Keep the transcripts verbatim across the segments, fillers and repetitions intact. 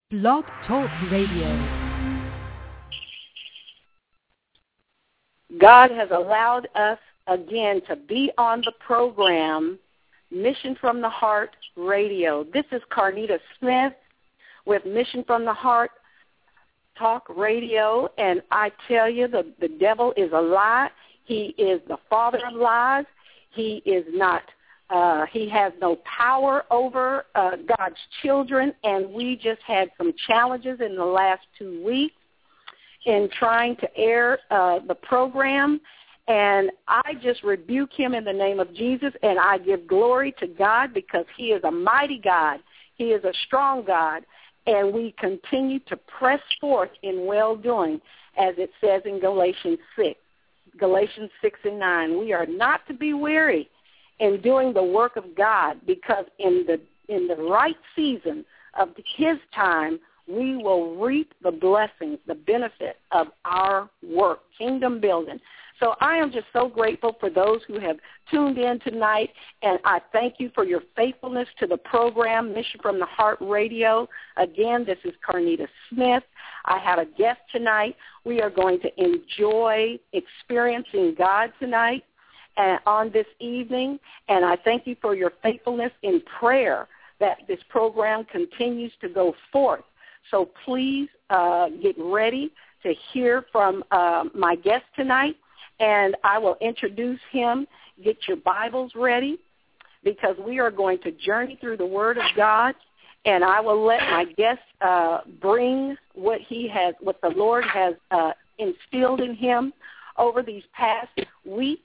Blog Talk Radio. God has allowed us again to be on the program Mission from the Heart Radio. This is Carnita Smith with Mission from the Heart Talk Radio, and I tell you, the, the devil is a lie. He is the father of lies. He is not, uh, he has no power over uh, God's children, and we just had some challenges in the last two weeks in trying to air uh, the program, and I just rebuke him in the name of Jesus, and I give glory to God because he is a mighty God. He is a strong God, and we continue to press forth in well-doing, as it says in Galatians six. Galatians six and nine. We are not to be weary in doing the work of God, because in the in the right season of his time, we will reap the blessings, the benefit of our work, kingdom building. So I am just so grateful for those who have tuned in tonight, and I thank you for your faithfulness to the program, Mission from the Heart Radio. Again, this is Carnita Smith. I have a guest tonight. We are going to enjoy experiencing God tonight and on this evening, and I thank you for your faithfulness in prayer that this program continues to go forth. So please uh, get ready to hear from uh, my guest tonight, and I will introduce him. Get your Bibles ready, because we are going to journey through the Word of God, and I will let my guest uh, bring what he has, what the Lord has uh, instilled in him over these past weeks.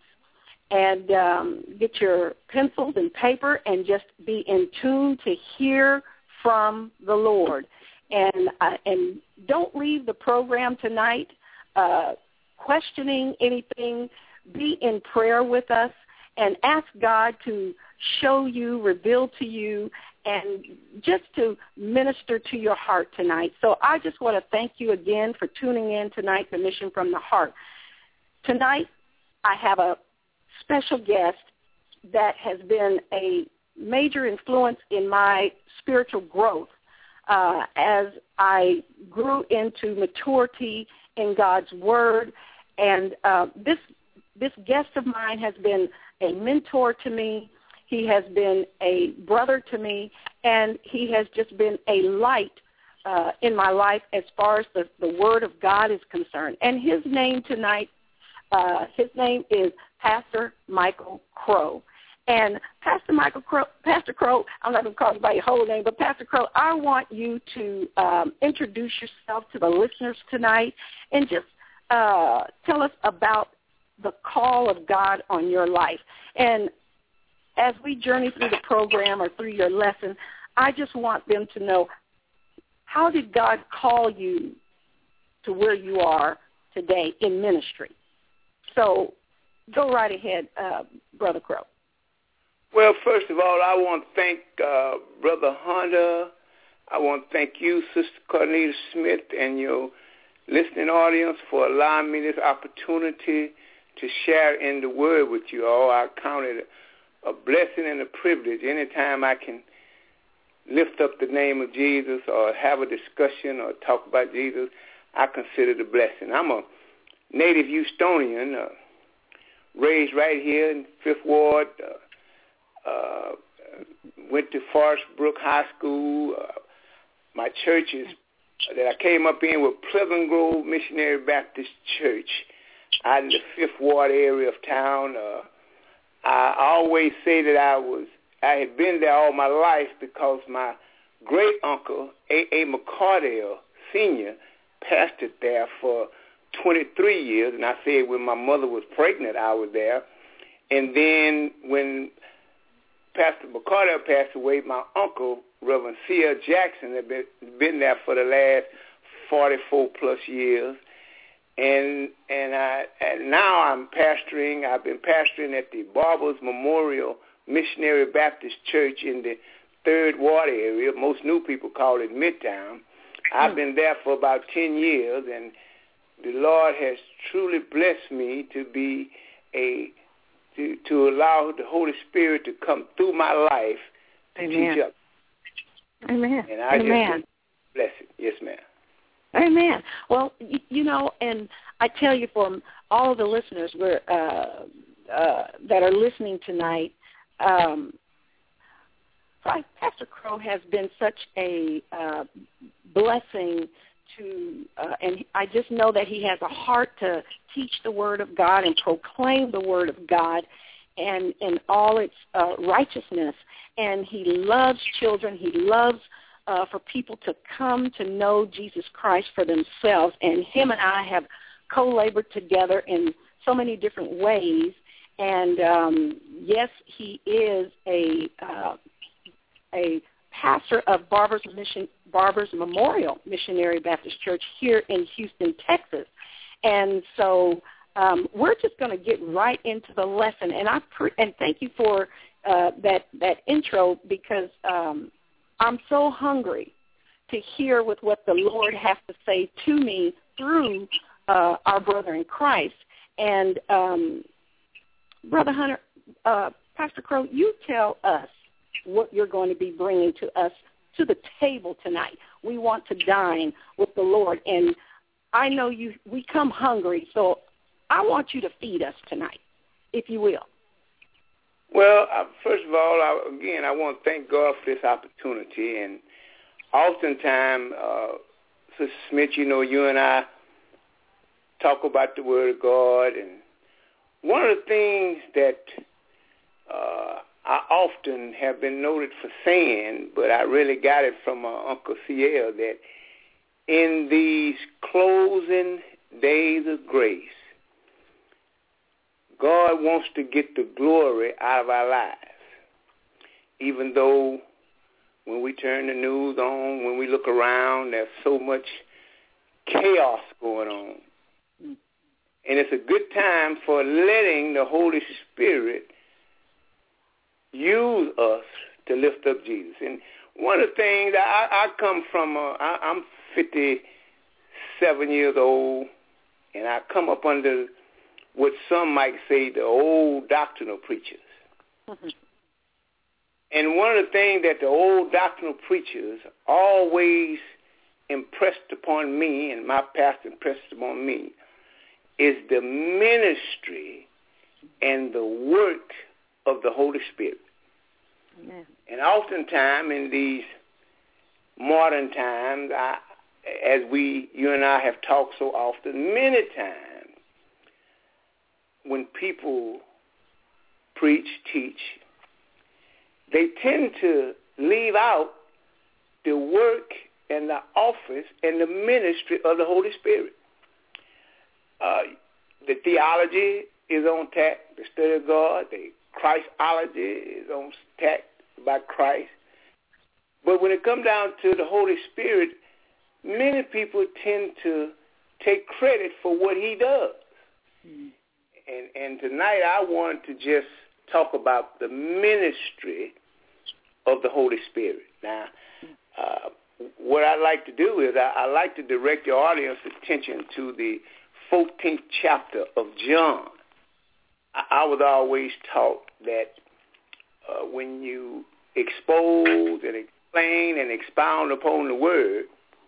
And um, get your pencils and paper and just be in tune to hear from the Lord. And uh, and don't leave the program tonight uh, questioning anything. Be in prayer with us and ask God to show you, reveal to you, and just to minister to your heart tonight. So I just want to thank you again for tuning in tonight to Mission from the Heart. Tonight I have a special guest that has been a major influence in my spiritual growth uh, as I grew into maturity in God's Word. And uh, this this guest of mine has been a mentor to me. He has been a brother to me, and he has just been a light uh, in my life as far as the, the Word of God is concerned. And his name tonight, uh, his name is Pastor Michael Crow. And Pastor Michael Crow, Pastor Crow, I'm not going to call you by your whole name, but Pastor Crow, I want you to um, introduce yourself to the listeners tonight and just uh, tell us about the call of God on your life. And as we journey through the program or through your lesson, I just want them to know, how did God call you to where you are today in ministry? So go right ahead, uh, Brother Crow. Well, first of all, I want to thank uh, Brother Hunter. I want to thank you, Sister Carnita Smith, and your listening audience for allowing me this opportunity to share in the Word with you all. I count it a blessing and a privilege. Anytime I can lift up the name of Jesus or have a discussion or talk about Jesus, I consider it a blessing. I'm a native Houstonian, uh, raised right here in Fifth Ward, uh, uh, went to Forest Brook High School. Uh, my churches that I came up in were Pleasant Grove Missionary Baptist Church out in the Fifth Ward area of town. Uh, I always say that I was I had been there all my life because my great uncle A. A. McCardell Senior pastored there for twenty-three years, and I said when my mother was pregnant, I was there. And then when Pastor McCardell passed away, my uncle, Reverend C L Jackson, had been, been there for the last forty-four plus years. And and I and now I'm pastoring. I've been pastoring at the Barbers Memorial Missionary Baptist Church in the Third Ward area. Most new people call it Midtown. I've been there for about ten years, and the Lord has truly blessed me to be a to, to allow the Holy Spirit to come through my life to Amen. teach up. Amen. And I Amen. just bless it. Amen. Well, you, you know, and I tell you, for all of the listeners we're, uh, uh, that are listening tonight, um, Pastor Crow has been such a uh, blessing to, uh, and I just know that he has a heart to teach the Word of God and proclaim the Word of God and in all its uh, righteousness. And he loves children. He loves uh, for people to come to know Jesus Christ for themselves. And him and I have co-labored together in so many different ways. And um, yes, he is a uh, a pastor of Barber's Mission, Barber's Memorial Missionary Baptist Church here in Houston, Texas. And so um, we're just going to get right into the lesson. And I pre- and thank you for uh, that that intro, because um, I'm so hungry to hear with what the Lord has to say to me through uh, our brother in Christ. And um, Brother Hunter, uh, Pastor Crow, you tell us what you're going to be bringing to us to the table tonight. We want to dine with the Lord, and I know you. We come hungry, so I want you to feed us tonight, if you will. Well, uh, first of all, I, again, I want to thank God for this opportunity, and oftentimes, uh, Sister Smith, you know, you and I talk about the Word of God, and one of the things that uh, I often have been noted for saying, but I really got it from uh, Uncle C L, that in these closing days of grace, God wants to get the glory out of our lives. Even though when we turn the news on, when we look around, there's so much chaos going on. And it's a good time for letting the Holy Spirit use us to lift up Jesus. And one of the things, I, I come from, uh, I, I'm fifty-seven years old, and I come up under what some might say the old doctrinal preachers. Mm-hmm. And one of the things that the old doctrinal preachers always impressed upon me, and my pastor impressed upon me, is the ministry and the work of the Holy Spirit. Amen. And oftentimes in these modern times, I, as we, you and I have talked so often, many times when people preach, teach, they tend to leave out the work and the office and the ministry of the Holy Spirit. Uh, the theology is on tack, the study of God, the Christology is on tack by Christ. But when it comes down to the Holy Spirit, many people tend to take credit for what he does. Mm-hmm. And, and tonight I want to just talk about the ministry of the Holy Spirit. Now, uh, what I like to do is I, I like to direct your audience attention to the fourteenth chapter of John. I, I was always taught that uh, when you expose and explain and expound upon the Word,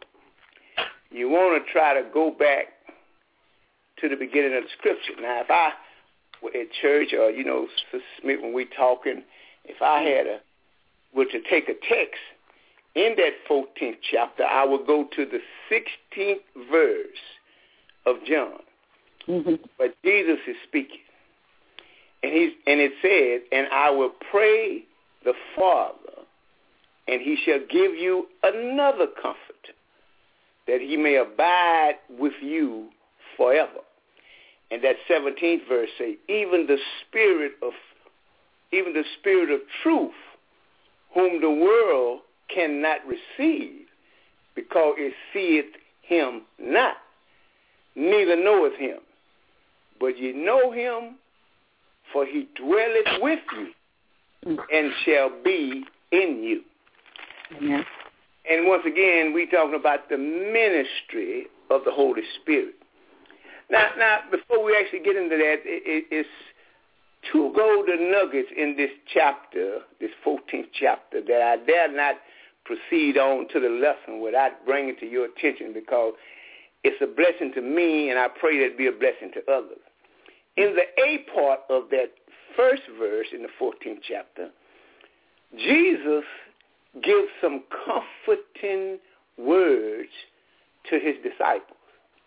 you want to try to go back to the beginning of the Scripture. Now, if I were at church or, you know, Sister Smith, when we talking, if I had a, were to take a text in that fourteenth chapter, I would go to the sixteenth verse of John. Mm-hmm. But Jesus is speaking. And he's and it said, and I will pray the Father, and he shall give you another comforter, that he may abide with you forever. And that seventeenth verse say, even the spirit of even the spirit of truth, whom the world cannot receive, because it seeth him not, neither knoweth him. But ye know him, for he dwelleth with you, and shall be in you. Mm-hmm. And once again, we talking about the ministry of the Holy Spirit. Now, now, before we actually get into that, it, it, it's two golden nuggets in this chapter, this fourteenth chapter, that I dare not proceed on to the lesson without bringing it to your attention, because it's a blessing to me, and I pray that it be a blessing to others. In the A part of that first verse in the fourteenth chapter, Jesus gives some comforting words to his disciples.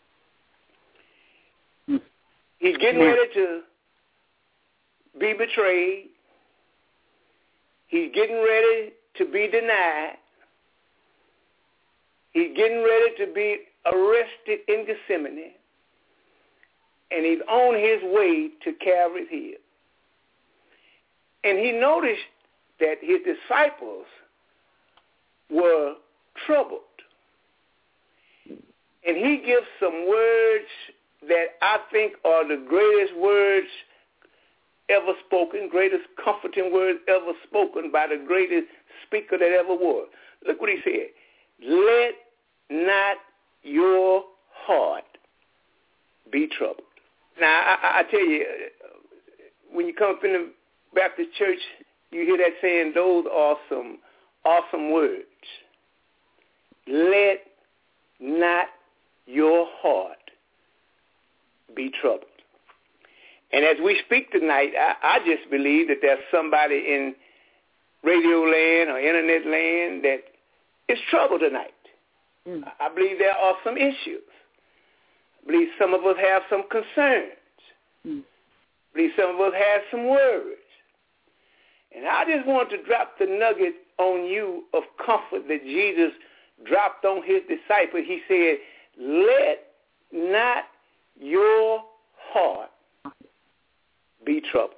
He's getting ready to be betrayed. He's getting ready to be denied. He's getting ready to be arrested in Gethsemane. And he's on his way to Calvary's Hill. And he noticed that his disciples were troubled. And he gives some words that I think are the greatest words ever spoken, greatest comforting words ever spoken by the greatest speaker that ever was. Look what he said. Let not your heart be troubled. Now, I, I tell you, when you come up in the Baptist church, you hear that saying, those are some awesome words. Let not your heart be troubled. And as we speak tonight, I, I just believe that there's somebody in radio land or internet land that is troubled tonight. Mm. I believe there are some issues. I believe some of us have some concerns. Mm. I believe some of us have some worries. And I just want to drop the nugget on you of comfort that Jesus dropped on his disciples. He said, let not your heart be troubled.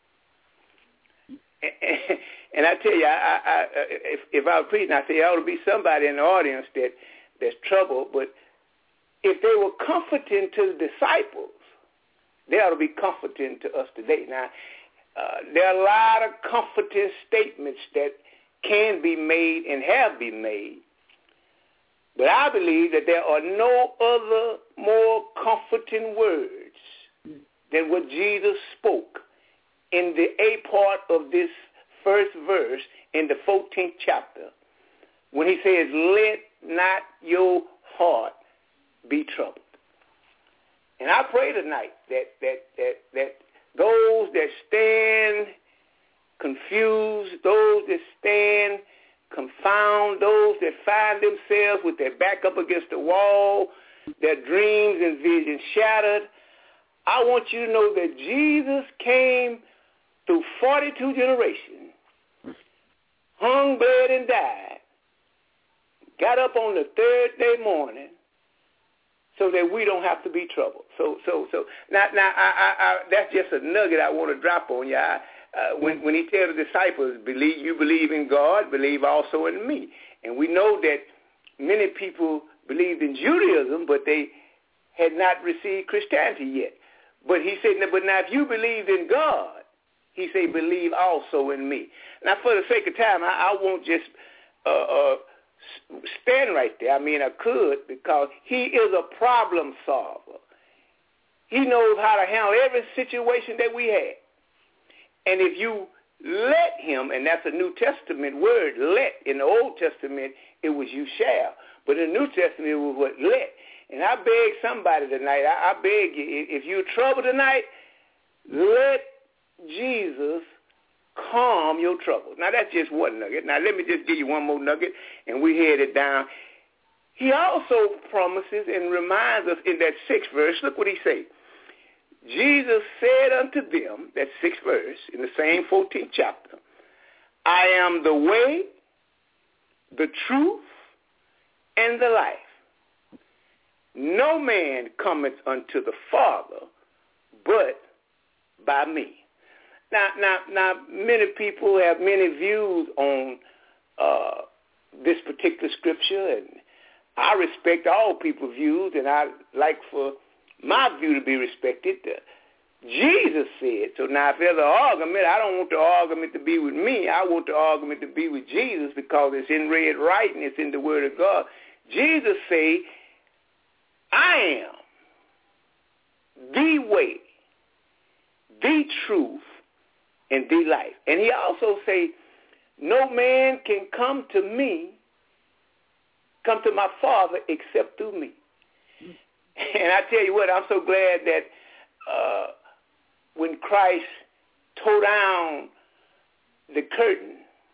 And, and I tell you, I, I, if, if I was preaching, I say there ought to be somebody in the audience that that's troubled. But if they were comforting to the disciples, they ought to be comforting to us today. Now, uh, there are a lot of comforting statements that can be made and have been made. But I believe that there are no other more comforting words than what Jesus spoke in the A part of this first verse in the fourteenth chapter, when he says, let not your heart be troubled. And I pray tonight that that that that those that stand confused, those that stand confound, those that find themselves with their back up against the wall, their dreams and visions shattered, I want you to know that Jesus came through forty-two generations, hung, bled, and died, got up on the third day morning so that we don't have to be troubled. So, so, so now, now, I, I, I, that's just a nugget I want to drop on you. I, uh, when, when he tells the disciples, believe you believe in God, believe also in me. And we know that many people believed in Judaism, but they had not received Christianity yet. But he said, but now if you believed in God, he said, believe also in me. Now, for the sake of time, I, I won't just uh, uh, stand right there. I mean, I could, because he is a problem solver. He knows how to handle every situation that we have. And if you let him, and that's a New Testament word, let. In the Old Testament, it was you shall. But in the New Testament, it was what let. And I beg somebody tonight, I, I beg you, if you're troubled tonight, let Jesus calm your trouble. Now, that's just one nugget. Now, let me just give you one more nugget, and we head it down. He also promises and reminds us in that sixth verse, look what he says. Jesus said unto them, that sixth verse, in the same fourteenth chapter, I am the way, the truth, and the life. No man cometh unto the Father but by me. Now, now, now, many people have many views on uh, this particular scripture, and I respect all people's views, and I like for my view to be respected. Uh, Jesus said, so now if there's an argument, I don't want the argument to be with me. I want the argument to be with Jesus, because it's in red writing, it's in the Word of God. Jesus said, I am the way, the truth, and the life. And he also say, no man can come to me come to my Father except through me. And I tell you what, I'm so glad that uh, when Christ tore down the curtain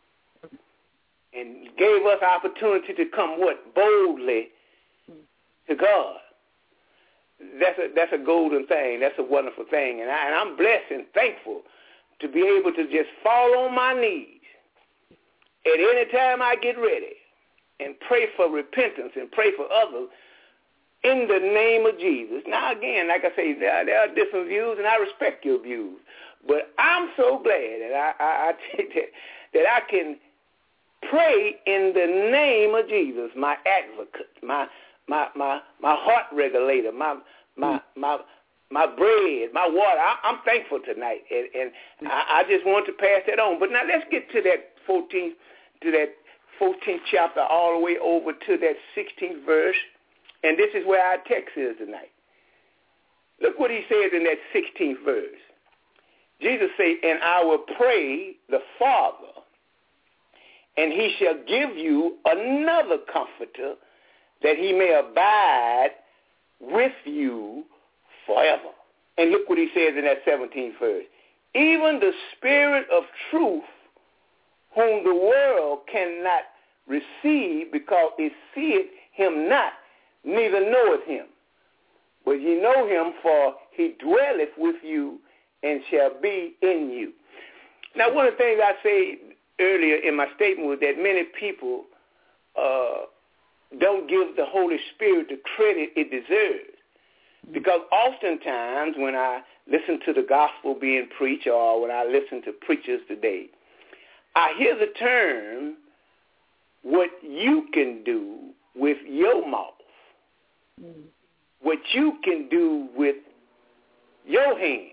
and gave us opportunity to come what? Boldly to God. That's a, that's a golden thing. That's a wonderful thing. And, I, and I'm blessed and thankful to be able to just fall on my knees at any time I get ready and pray for repentance and pray for others in the name of Jesus. Now, again, like I say, there, there are different views, and I respect your views. But I'm so glad that I, I, I think that, that I can pray in the name of Jesus, my advocate, my my my, my heart regulator, my my my my bread, my water. I, I'm thankful tonight, and, and I, I just want to pass that on. But now let's get to that fourteenth, to that fourteenth chapter, all the way over to that sixteenth verse, and this is where our text is tonight. Look what he says in that sixteenth verse. Jesus said, "And I will pray the Father, and he shall give you another comforter, that he may abide with you forever." And look what he says in that seventeenth verse. "Even the Spirit of truth, whom the world cannot receive, because it seeth him not, neither knoweth him. But ye know him, for he dwelleth with you and shall be in you." Now, one of the things I said earlier in my statement was that many people uh, don't give the Holy Spirit the credit it deserves. Because oftentimes when I listen to the gospel being preached, or when I listen to preachers today, I hear the term, what you can do with your mouth, mm. what you can do with your hand,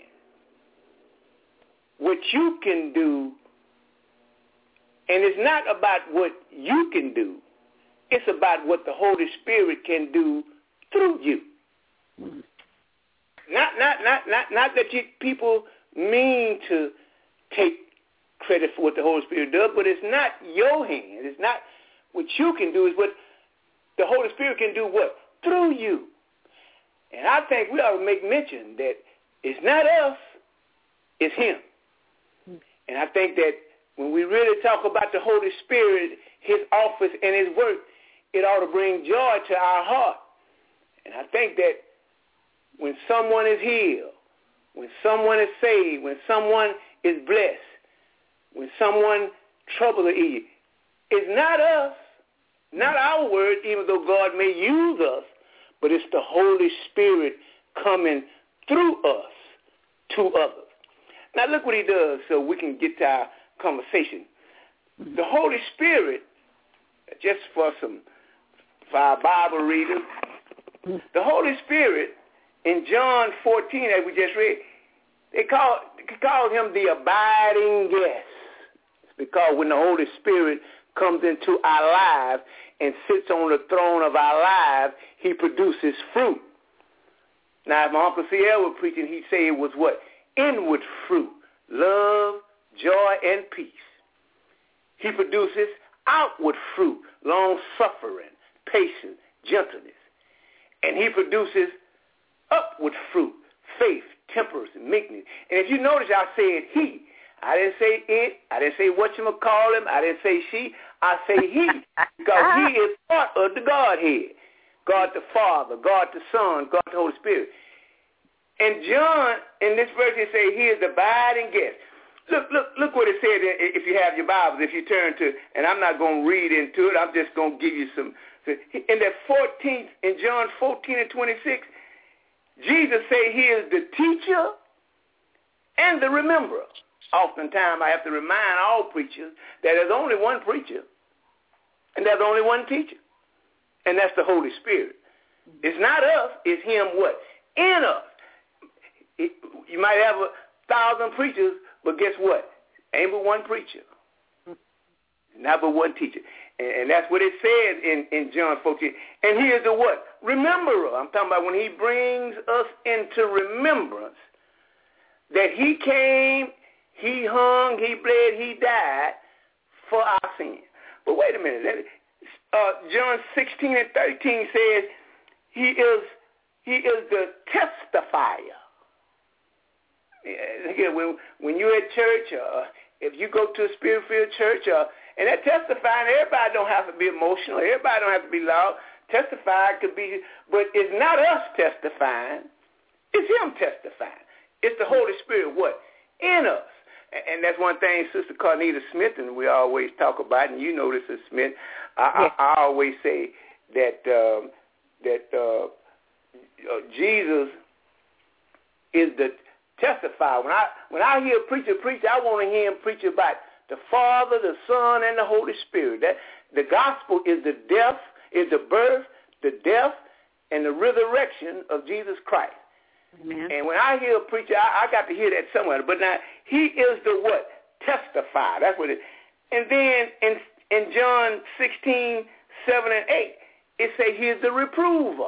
what you can do. And it's not about what you can do. It's about what the Holy Spirit can do through you. Mm. Not, not, not, not, not that you, people mean to take credit for what the Holy Spirit does, but it's not your hand. It's not what you can do. It's what the Holy Spirit can do. What? Through you. And I think we ought to make mention that it's not us, it's him. Mm. And I think that when we really talk about the Holy Spirit, his office and his work, it ought to bring joy to our heart. And I think that when someone is healed, when someone is saved, when someone is blessed, when someone troubles is easy, it's not us, not our words, even though God may use us, but it's the Holy Spirit coming through us to others. Now look what he does so we can get to our conversation. The Holy Spirit, just for some for our Bible readers, the Holy Spirit in John fourteen, as we just read, they call they call him the abiding guest. It's because when the Holy Spirit comes into our lives and sits on the throne of our lives, he produces fruit. Now, if my Uncle C L was preaching, he'd say it was what? Inward fruit, love, joy, and peace. He produces outward fruit, long-suffering, patience, gentleness. And he produces upward fruit, faith, temperance, and meekness. And if you notice, I said he. I didn't say it. I didn't say whatchamacallit. I didn't say she. I say he, because he is part of the Godhead. God the Father, God the Son, God the Holy Spirit. And John, in this verse, he say he is the abiding guest. Look, look, look what it said if you have your Bibles, if you turn to, and I'm not going to read into it, I'm just going to give you some. In that fourteenth, in John fourteen and twenty-six, Jesus say he is the teacher and the rememberer. Oftentimes I have to remind all preachers that there's only one preacher and there's only one teacher, and that's the Holy Spirit. It's not us, it's him what? In us. It, you might have a thousand preachers, but guess what? Ain't but one preacher. Not but one teacher. And, and that's what it says in, in John fourteen. And he is the what? Rememberer. I'm talking about when he brings us into remembrance that he came, he hung, he bled, he died for our sins. But wait a minute. uh, John sixteen and thirteen says he is he is the testifier. Yeah, when, when you're at church, uh, if you go to a spirit-filled church, uh, and that testifying, everybody don't have to be emotional. Everybody don't have to be loud. Testifying could be, but it's not us testifying. It's him testifying. It's the Holy Spirit, what? In us. And that's one thing Sister Carnita Smith and we always talk about, and you know this is Smith. I, I, I always say that um, that uh, uh, Jesus is the testifier. When I when I hear a preacher preach, I want to hear him preach about the Father, the Son, and the Holy Spirit. That the gospel is the death, is the birth, the death, and the resurrection of Jesus Christ. Amen. And when I hear a preacher, I, I got to hear that somewhere. But now, he is the what? Testify. That's what it is. And then in in John sixteen, seven and eight, it says he is the reprover.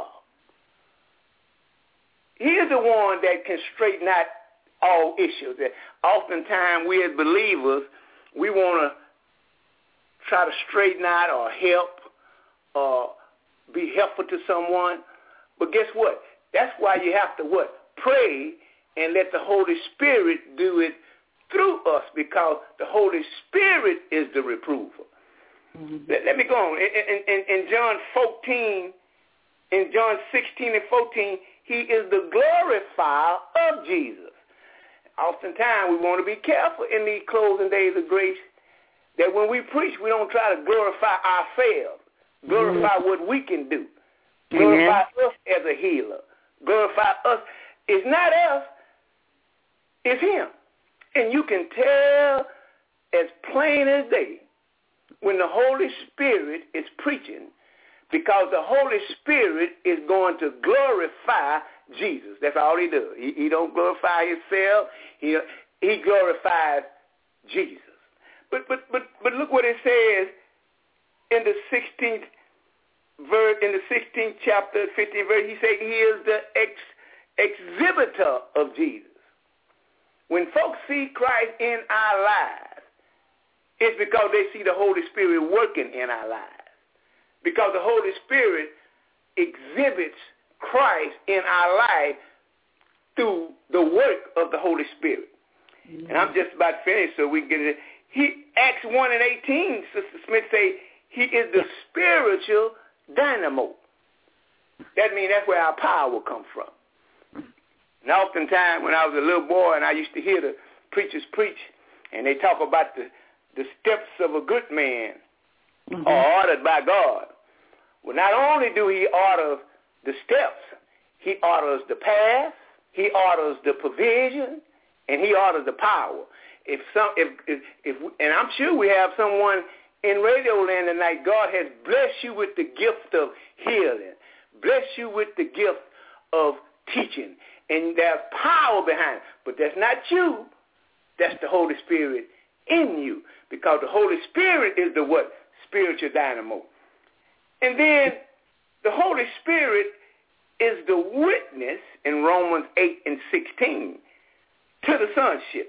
He is the one that can straighten out all issues. That oftentimes we as believers, we want to try to straighten out or help or be helpful to someone. But guess what? That's why you have to what? Pray and let the Holy Spirit do it through us, because the Holy Spirit is the reprover. Mm-hmm. Let, let me go on. In, in, in John fourteen, in John sixteen and fourteen, he is the glorifier of Jesus. Oftentimes we want to be careful in these closing days of grace that when we preach, we don't try to glorify ourselves, glorify mm-hmm. what we can do, glorify mm-hmm. us as a healer. Glorify us. It's not us, it's him. And you can tell as plain as day when the Holy Spirit is preaching, because the Holy Spirit is going to glorify Jesus. That's all he does. He, he don't glorify himself. He he glorifies Jesus. But but but but look what it says in the sixteenth verse, in the sixteenth chapter, fifteenth verse. He said he is the ex, exhibitor of Jesus. When folks see Christ in our lives, it's because they see the Holy Spirit working in our lives. Because the Holy Spirit exhibits Christ in our life through the work of the Holy Spirit. Mm-hmm. And I'm just about finished so we can get it. He, Acts one and eighteen, Sister Smith say, he is the spiritual dynamo. That means that's where our power will come from. And oftentimes when I was a little boy and I used to hear the preachers preach, and they talk about the, the steps of a good man mm-hmm. are ordered by God. Well, not only do he order the steps, he orders the path, he orders the provision, and he orders the power. If some, if, if, if, and I'm sure we have someone in Radio Land tonight. God has blessed you with the gift of healing, blessed you with the gift of teaching, and there's power behind it. But that's not you. That's the Holy Spirit in you, because the Holy Spirit is the what? Spiritual dynamo. And then the Holy Spirit is the witness in Romans eight and sixteen to the sonship.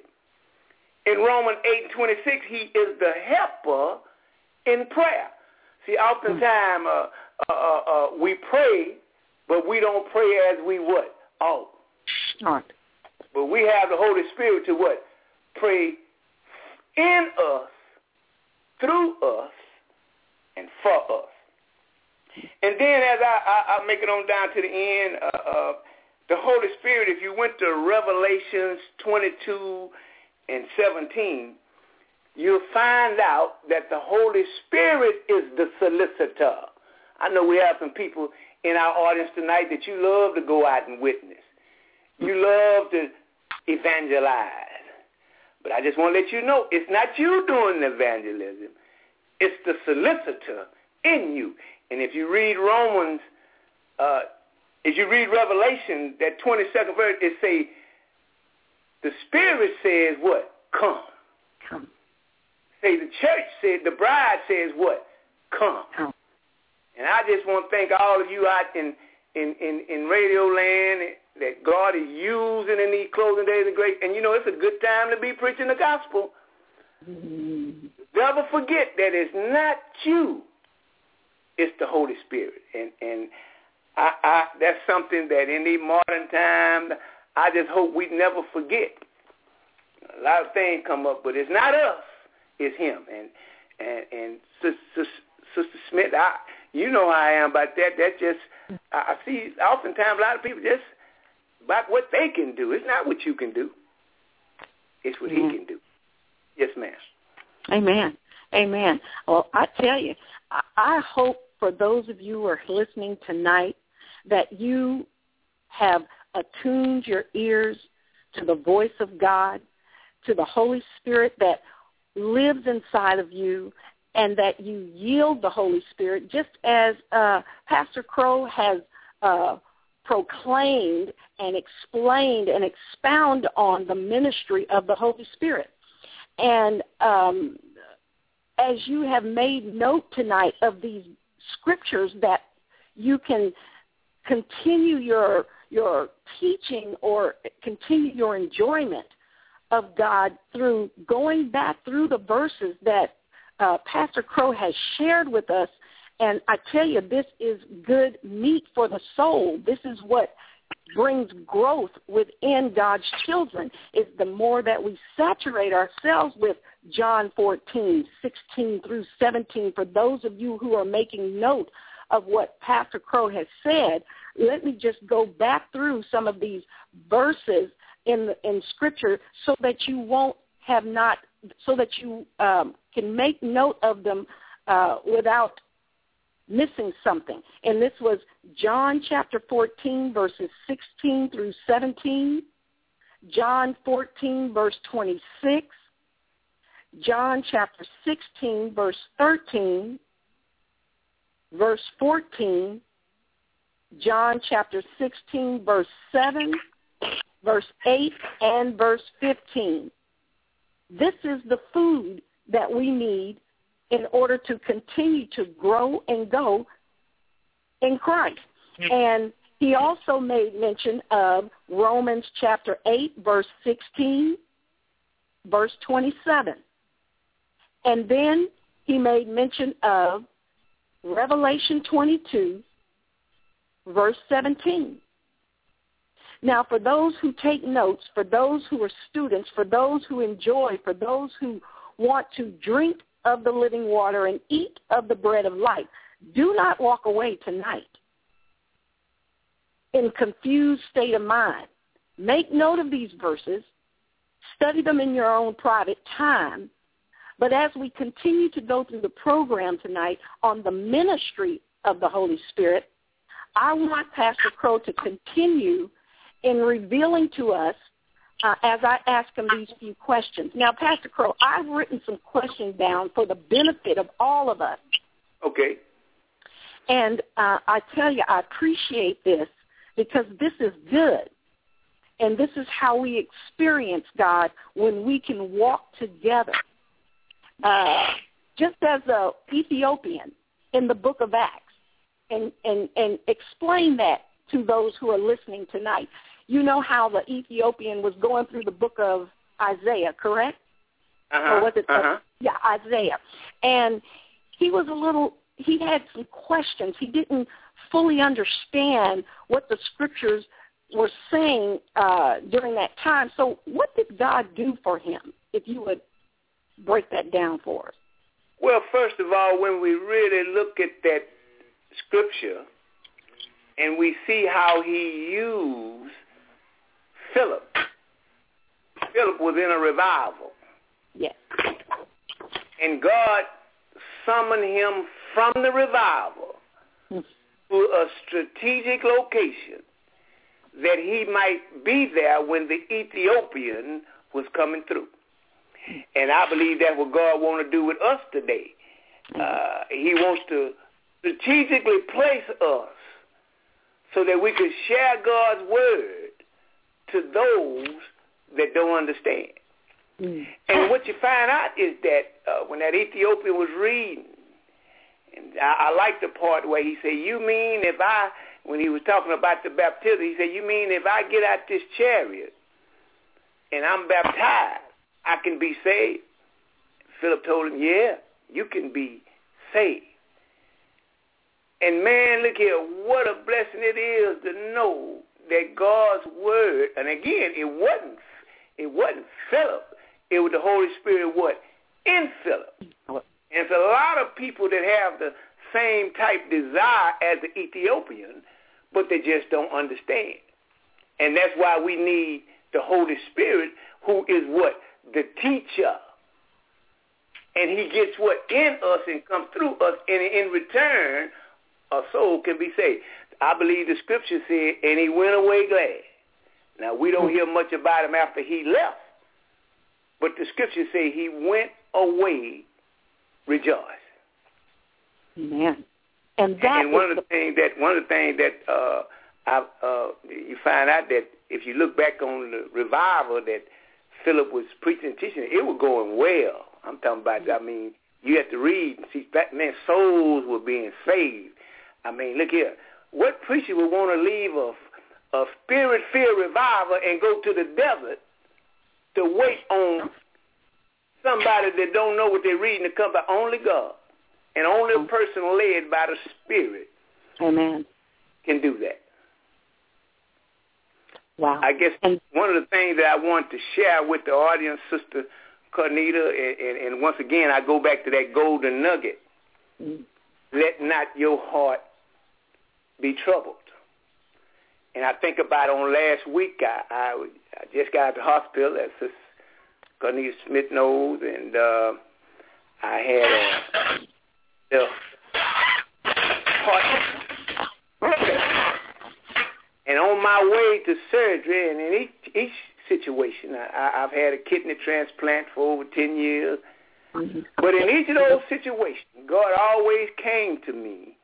In Romans eight and twenty-six, he is the helper in prayer. See, oftentimes uh, uh, uh, we pray, but we don't pray as we what? Ought. Right. But we have the Holy Spirit to what? Pray in us, through us, and for us. And then as I, I, I make it on down to the end, uh, uh, the Holy Spirit, if you went to Revelations twenty-two and seventeen, you'll find out that the Holy Spirit is the solicitor. I know we have some people in our audience tonight that you love to go out and witness. You love to evangelize. But I just want to let you know, it's not you doing the evangelism. It's the solicitor in you. And if you read Romans, uh, if you read Revelation, that twenty-second verse, it say, the Spirit says what? Come. Come. Say the church said, the bride says what? Come. Come. And I just want to thank all of you out in, in, in, in Radio Land that God is using in these closing days of grace. And, you know, it's a good time to be preaching the gospel. Mm-hmm. Never forget that it's not you. It's the Holy Spirit. And, and I, I, that's something that in these modern times, I just hope we never forget. A lot of things come up, but it's not us, it's him. And and, and Sister, Sister Smith, I, you know how I am about that. That's just, I, I see oftentimes a lot of people just about what they can do. It's not what you can do. It's what mm-hmm. he can do. Yes, ma'am. Amen. Amen. Well, I tell you, I, I hope for those of you who are listening tonight that you have attuned your ears to the voice of God, to the Holy Spirit that lives inside of you, and that you yield the Holy Spirit, just as uh, Pastor Crow has uh, proclaimed and explained and expound on the ministry of the Holy Spirit. And um, as you have made note tonight of these scriptures that you can continue your your teaching or continue your enjoyment of God through going back through the verses that uh, Pastor Crow has shared with us. And I tell you, this is good meat for the soul. This is what brings growth within God's children, is the more that we saturate ourselves with John fourteen, sixteen through seventeen. For those of you who are making note of what Pastor Crow has said, let me just go back through some of these verses in the, in Scripture so that you won't have not, so that you um, can make note of them uh, without missing something. And this was John chapter fourteen, verses sixteen through seventeen, John fourteen, verse twenty-six, John chapter sixteen, verse thirteen, verse fourteen, John chapter sixteen, verse seven, verse eight, and verse fifteen. This is the food that we need in order to continue to grow and go in Christ. And he also made mention of Romans chapter eight, verse sixteen, verse twenty-seven. And then he made mention of Revelation twenty-two, verse seventeen. Now, for those who take notes, for those who are students, for those who enjoy, for those who want to drink of the living water and eat of the bread of life, do not walk away tonight in confused state of mind. Make note of these verses. Study them in your own private time. But as we continue to go through the program tonight on the ministry of the Holy Spirit, I want Pastor Crow to continue in revealing to us uh, as I ask him these few questions. Now, Pastor Crow, I've written some questions down for the benefit of all of us. Okay. And uh, I tell you, I appreciate this because this is good. And this is how we experience God when we can walk together. Uh, just as an Ethiopian in the book of Acts, and, and, and explain that to those who are listening tonight. You know how the Ethiopian was going through the book of Isaiah, correct? Uh-huh. Or was it? Uh-huh. Uh, yeah, Isaiah. And he was a little, he had some questions. He didn't fully understand what the scriptures were saying uh, during that time. So what did God do for him, if you would break that down for us? Well, first of all, when we really look at that scripture and we see how he used Philip, Philip was in a revival. Yes. And God summoned him from the revival mm. to a strategic location that he might be there when the Ethiopian was coming through. And I believe that's what God wants to do with us today. Uh, he wants to strategically place us so that we can share God's word to those that don't understand. Mm. And what you find out is that uh, when that Ethiopian was reading, and I, I like the part where he said, you mean if I, when he was talking about the baptism, he said, you mean if I get out this chariot and I'm baptized, I can be saved? Philip told him, yeah, you can be saved. And man, look here, what a blessing it is to know that God's word, and again, it wasn't it wasn't Philip, it was the Holy Spirit what? In Philip. And it's a lot of people that have the same type desire as the Ethiopian, but they just don't understand. And that's why we need the Holy Spirit, who is what? The teacher. And he gets what? In us and comes through us, and in return, a soul can be saved. I believe the scripture said, and he went away glad. Now, we don't hear much about him after he left, but the scripture say he went away rejoiced. Amen. And that and one of the, the things that one of the things that uh, I, uh, you find out that if you look back on the revival that Philip was preaching and teaching, it was going well. I'm talking about, I mean, you have to read and see that, man, souls were being saved. I mean, look here. What preacher would want to leave a, a spirit-filled revival and go to the desert to wait on somebody that don't know what they're reading to come by? Only God. And only a person led by the Spirit Amen. Can do that. Wow. I guess and, one of the things that I want to share with the audience, Sister Carnita, and, and, and once again, I go back to that golden nugget. Mm-hmm. Let not your heart be troubled. And I think about on last week, I, I, I just got out of the hospital, as Sister Carnita Smith knows, and uh, I had a... the heart. And on my way to surgery, and in each, each situation, I, I've had a kidney transplant for over ten years. Mm-hmm. But in each of those situations, God always came to me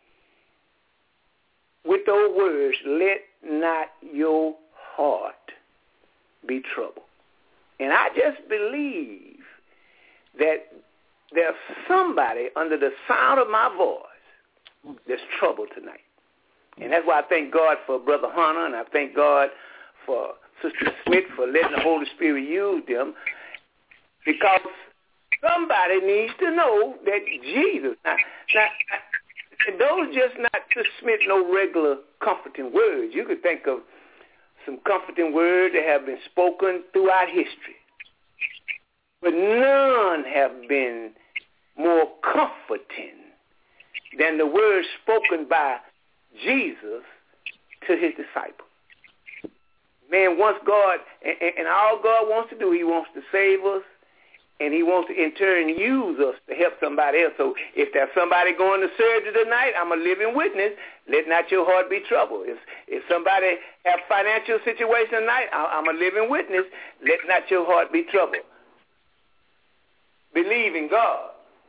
with those words, let not your heart be troubled. And I just believe that there's somebody under the sound of my voice that's troubled tonight. And that's why I thank God for Brother Hunter, and I thank God for Sister Smith for letting the Holy Spirit use them, because somebody needs to know that Jesus, now, now those just not to Smith no regular comforting words. You could think of some comforting words that have been spoken throughout history, but none have been more comforting than the words spoken by Jesus to his disciples. Man, once God, and, and all God wants to do, he wants to save us, and he wants to in turn use us to help somebody else. So if there's somebody going to surgery tonight, I'm a living witness. Let not your heart be troubled. If if somebody have financial situation tonight, I'm a living witness. Let not your heart be troubled. Believe in God.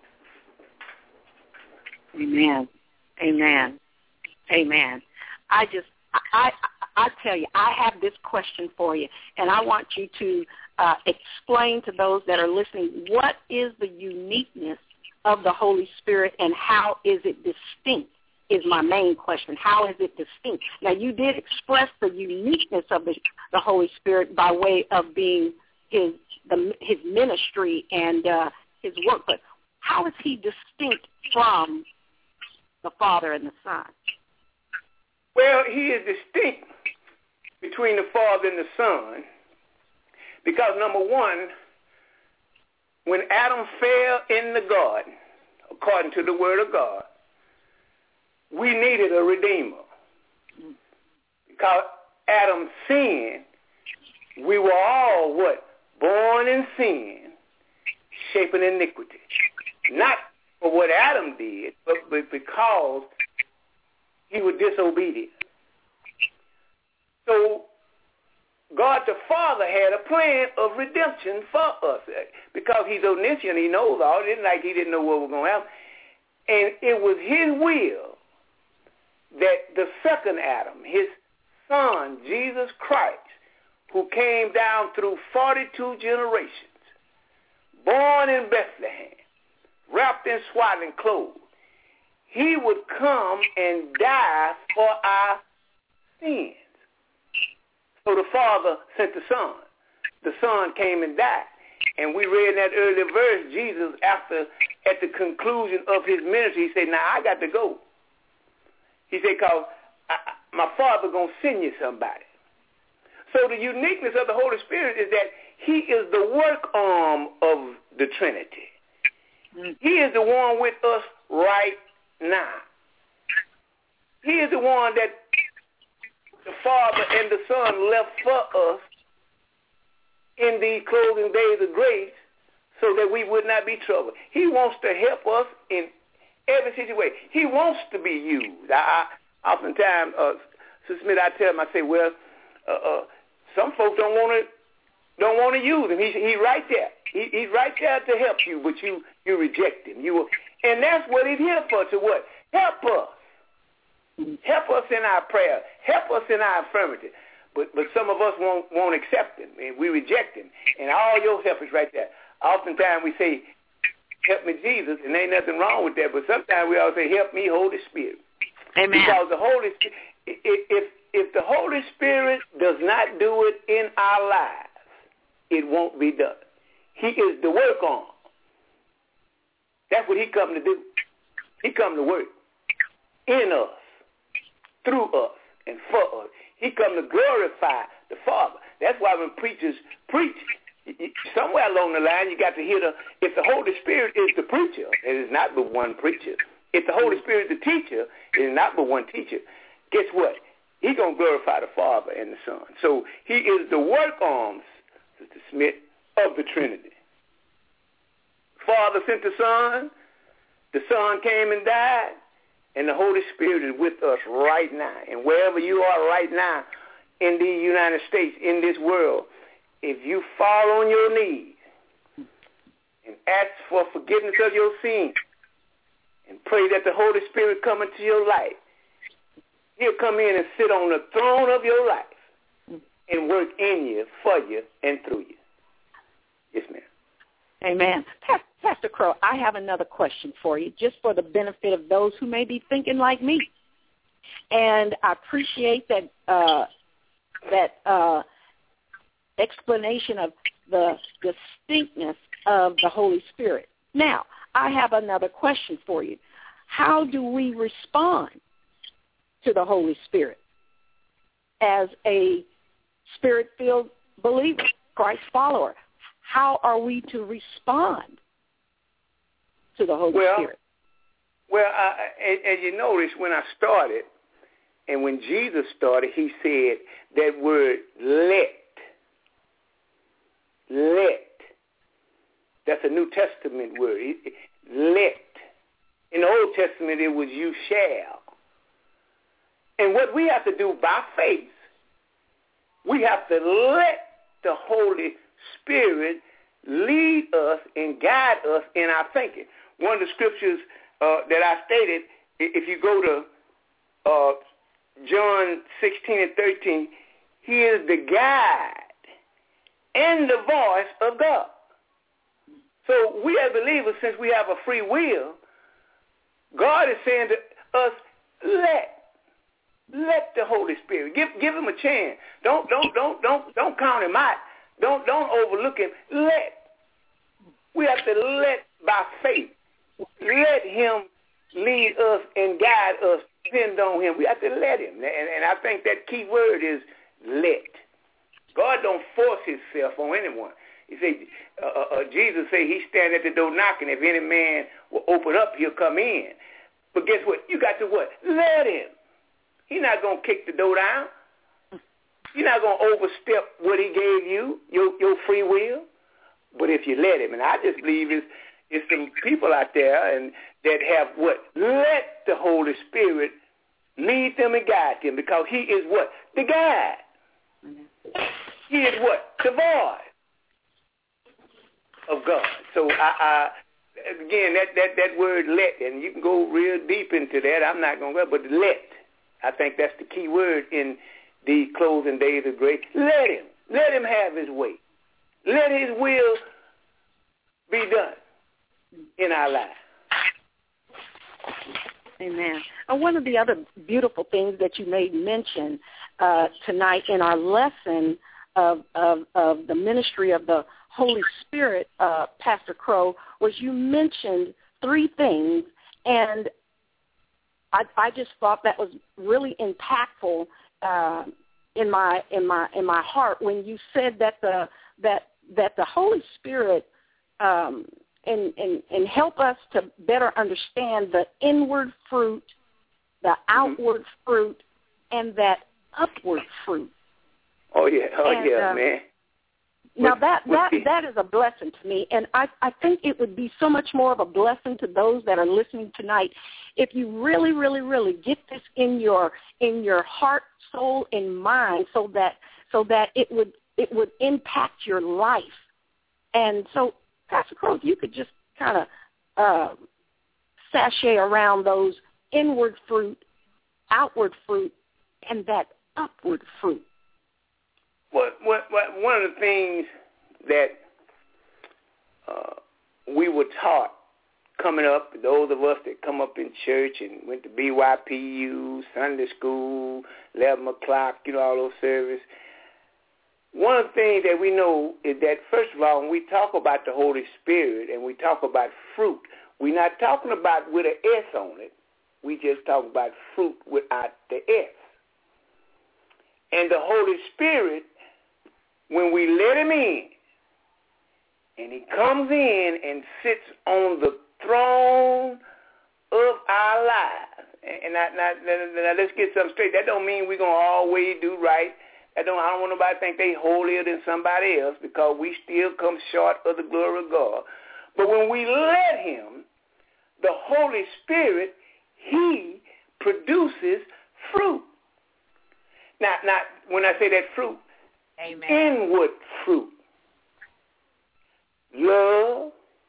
Amen. Amen. Amen. I just, I, I, I tell you, I have this question for you, and I want you to uh, explain to those that are listening, what is the uniqueness of the Holy Spirit, and how is it distinct, is my main question. How is it distinct? Now, you did express the uniqueness of the, the Holy Spirit by way of being his, the, his ministry and uh, his work, but how is he distinct from the Father and the Son? Well, he is distinct between the Father and the Son because, number one, when Adam fell in the garden, according to the Word of God, we needed a Redeemer. Because Adam sinned, we were all what? Born in sin, shaping iniquity. Not for what Adam did, but, but because he was disobedient. So God the Father had a plan of redemption for us. Because he's omniscient, he knows all. It isn't like he didn't know what was going to happen. And it was his will that the second Adam, his son, Jesus Christ, who came down through forty-two generations, born in Bethlehem, wrapped in swaddling clothes, he would come and die for our sins. So the Father sent the Son. The Son came and died. And we read in that earlier verse, Jesus, after, at the conclusion of his ministry, he said, now I got to go. He said, because my Father going to send you somebody. So the uniqueness of the Holy Spirit is that he is the work arm of the Trinity. He is the one with us right now. He is the one that the Father and the Son left for us in the closing days of grace so that we would not be troubled. He wants to help us in every situation. He wants to be used. I, I oftentimes, uh, Sister Smith, I tell him, I say, well, uh, uh, some folks don't want to don't want to use him. He's he right there. He, he's right there to help you, but you you reject him. You and that's what he's here for. To what? Help us. Help us in our prayer. Help us in our infirmity. But but some of us won't won't accept him, and we reject him. And all your help is right there. Oftentimes we say, help me, Jesus, and ain't nothing wrong with that. But sometimes we always say, help me, Holy Spirit. Amen. Because the Holy Spirit, if if the Holy Spirit does not do it in our lives, it won't be done. He is the work on. That's what he come to do. He come to work in us, through us, and for us. He come to glorify the Father. That's why when preachers preach, somewhere along the line you got to hear the, if the Holy Spirit is the preacher, it is not but one preacher. If the Holy Spirit is the teacher, it is not but one teacher. Guess what? He's going to glorify the Father and the Son. So he is the work arms, Sister Smith, of the Trinity. Father sent the Son, the Son came and died, and the Holy Spirit is with us right now. And wherever you are right now in the United States, in this world, if you fall on your knees and ask for forgiveness of your sins and pray that the Holy Spirit come into your life, he'll come in and sit on the throne of your life and work in you, for you, and through you. Yes, ma'am. Amen. Pastor Crow, I have another question for you, just for the benefit of those who may be thinking like me. And I appreciate that uh, that uh, explanation of the distinctness of the Holy Spirit. Now, I have another question for you. How do we respond to the Holy Spirit as a Spirit-filled believer, Christ follower? How are we to respond to the Holy well, Spirit? Well, I, as, as you notice, when I started and when Jesus started, he said that word let. Let. That's a New Testament word. Let. In the Old Testament, it was you shall. And what we have to do by faith, we have to let the Holy Spirit lead us and guide us in our thinking. One of the scriptures uh, that I stated, if you go to uh, John sixteen and thirteen, he is the guide and the voice of God. So we as believers, since we have a free will, God is saying to us, let let the Holy Spirit give give him a chance. Don't don't don't don't don't count him out. Don't don't overlook him. Let. We have to let by faith. Let him lead us and guide us. Depend on him. We have to let him. And, and I think that key word is let. God don't force himself on anyone. He said, uh, uh, Jesus said he's standing at the door knocking. If any man will open up, he'll come in. But guess what? You got to what? Let him. He's not going to kick the door down. You're not going to overstep what he gave you, your, your free will. But if you let him, and I just believe it's, it's some people out there and that have what? Let the Holy Spirit lead them and guide them, because he is what? The guide. He is what? The voice of God. So I, I again, that, that, that word let, and you can go real deep into that. I'm not going to go, but let. I think that's the key word in the closing days of grace. Let him. Let him have his way. Let his will be done in our lives. Amen. And one of the other beautiful things that you made mention uh, tonight in our lesson of, of, of the ministry of the Holy Spirit, uh, Pastor Crow, was you mentioned three things, and I, I just thought that was really impactful uh, in my in my in my heart when you said that the that that the Holy Spirit um, and, and and help us to better understand the inward fruit, the outward mm-hmm. fruit, and that upward fruit. Oh yeah, oh and, yeah, uh, man. Now that that that is a blessing to me, and I I think it would be so much more of a blessing to those that are listening tonight if you really, really, really get this in your in your heart, soul, and mind, so that so that it would it would impact your life. And so, Pastor Crow, if you could just kind of uh, sashay around those inward fruit, outward fruit, and that upward fruit. What, what, what, one of the things that uh, we were taught coming up, those of us that come up in church and went to B Y P U, Sunday school, eleven o'clock, you know, all those services, one of the things that we know is that, first of all, when we talk about the Holy Spirit and we talk about fruit, we're not talking about with an S on it. We just talk about fruit without the S. And the Holy Spirit, when we let him in, and he comes in and sits on the throne of our lives. And now, now, now let's get something straight. That don't mean we're going to always do right. That don't, I don't want nobody to think they holier than somebody else, because we still come short of the glory of God. But when we let him, the Holy Spirit, he produces fruit. Now, now when I say that fruit, Amen. Inward fruit. Love,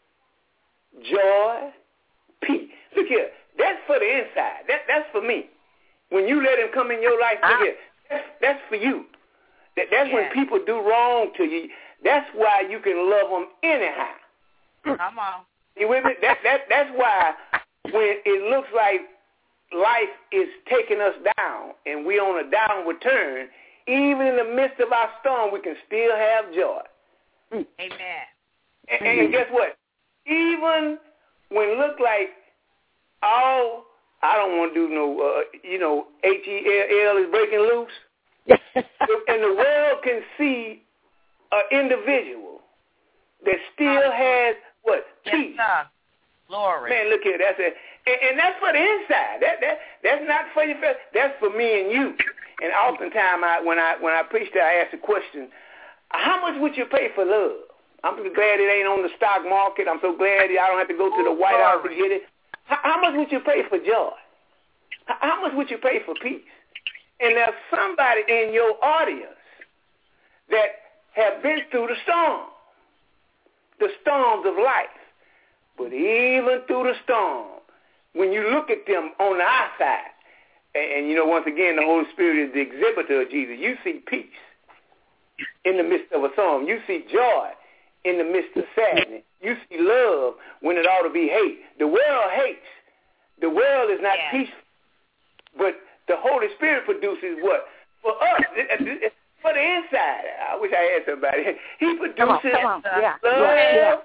joy, peace. Look here, that's for the inside. That, that's for me. When you let him come in your life, look here, that's, that's for you. That, that's yeah. when people do wrong to you. That's why you can love them anyhow. Come on. You with me? That, that, that's why when it looks like life is taking us down and we're on a downward turn, even in the midst of our storm, we can still have joy. Amen. And, and guess what? Even when it looks like all, I don't want to do no, uh, you know, H E L L is breaking loose, and the world can see an individual that still has, what, peace. Yes, glory. Man, look here, that's it. And, and that's for the inside. That that That's not for your, that's for me and you. And oftentimes, I, when I when I preach that, I ask the question, how much would you pay for love? I'm so glad it ain't on the stock market. I'm so glad I don't have to go to the White House to get it. How, how much would you pay for joy? How, how much would you pay for peace? And there's somebody in your audience that have been through the storm, the storms of life. But even through the storm, when you look at them on the outside, and, and you know, once again, the Holy Spirit is the exhibitor of Jesus, you see peace in the midst of a storm. You see joy in the midst of sadness. You see love when it ought to be hate. The world hates. The world is not yeah. peaceful. But the Holy Spirit produces what? For us, it, it, for the inside. I wish I had somebody. He produces come on, come on. Yeah. love,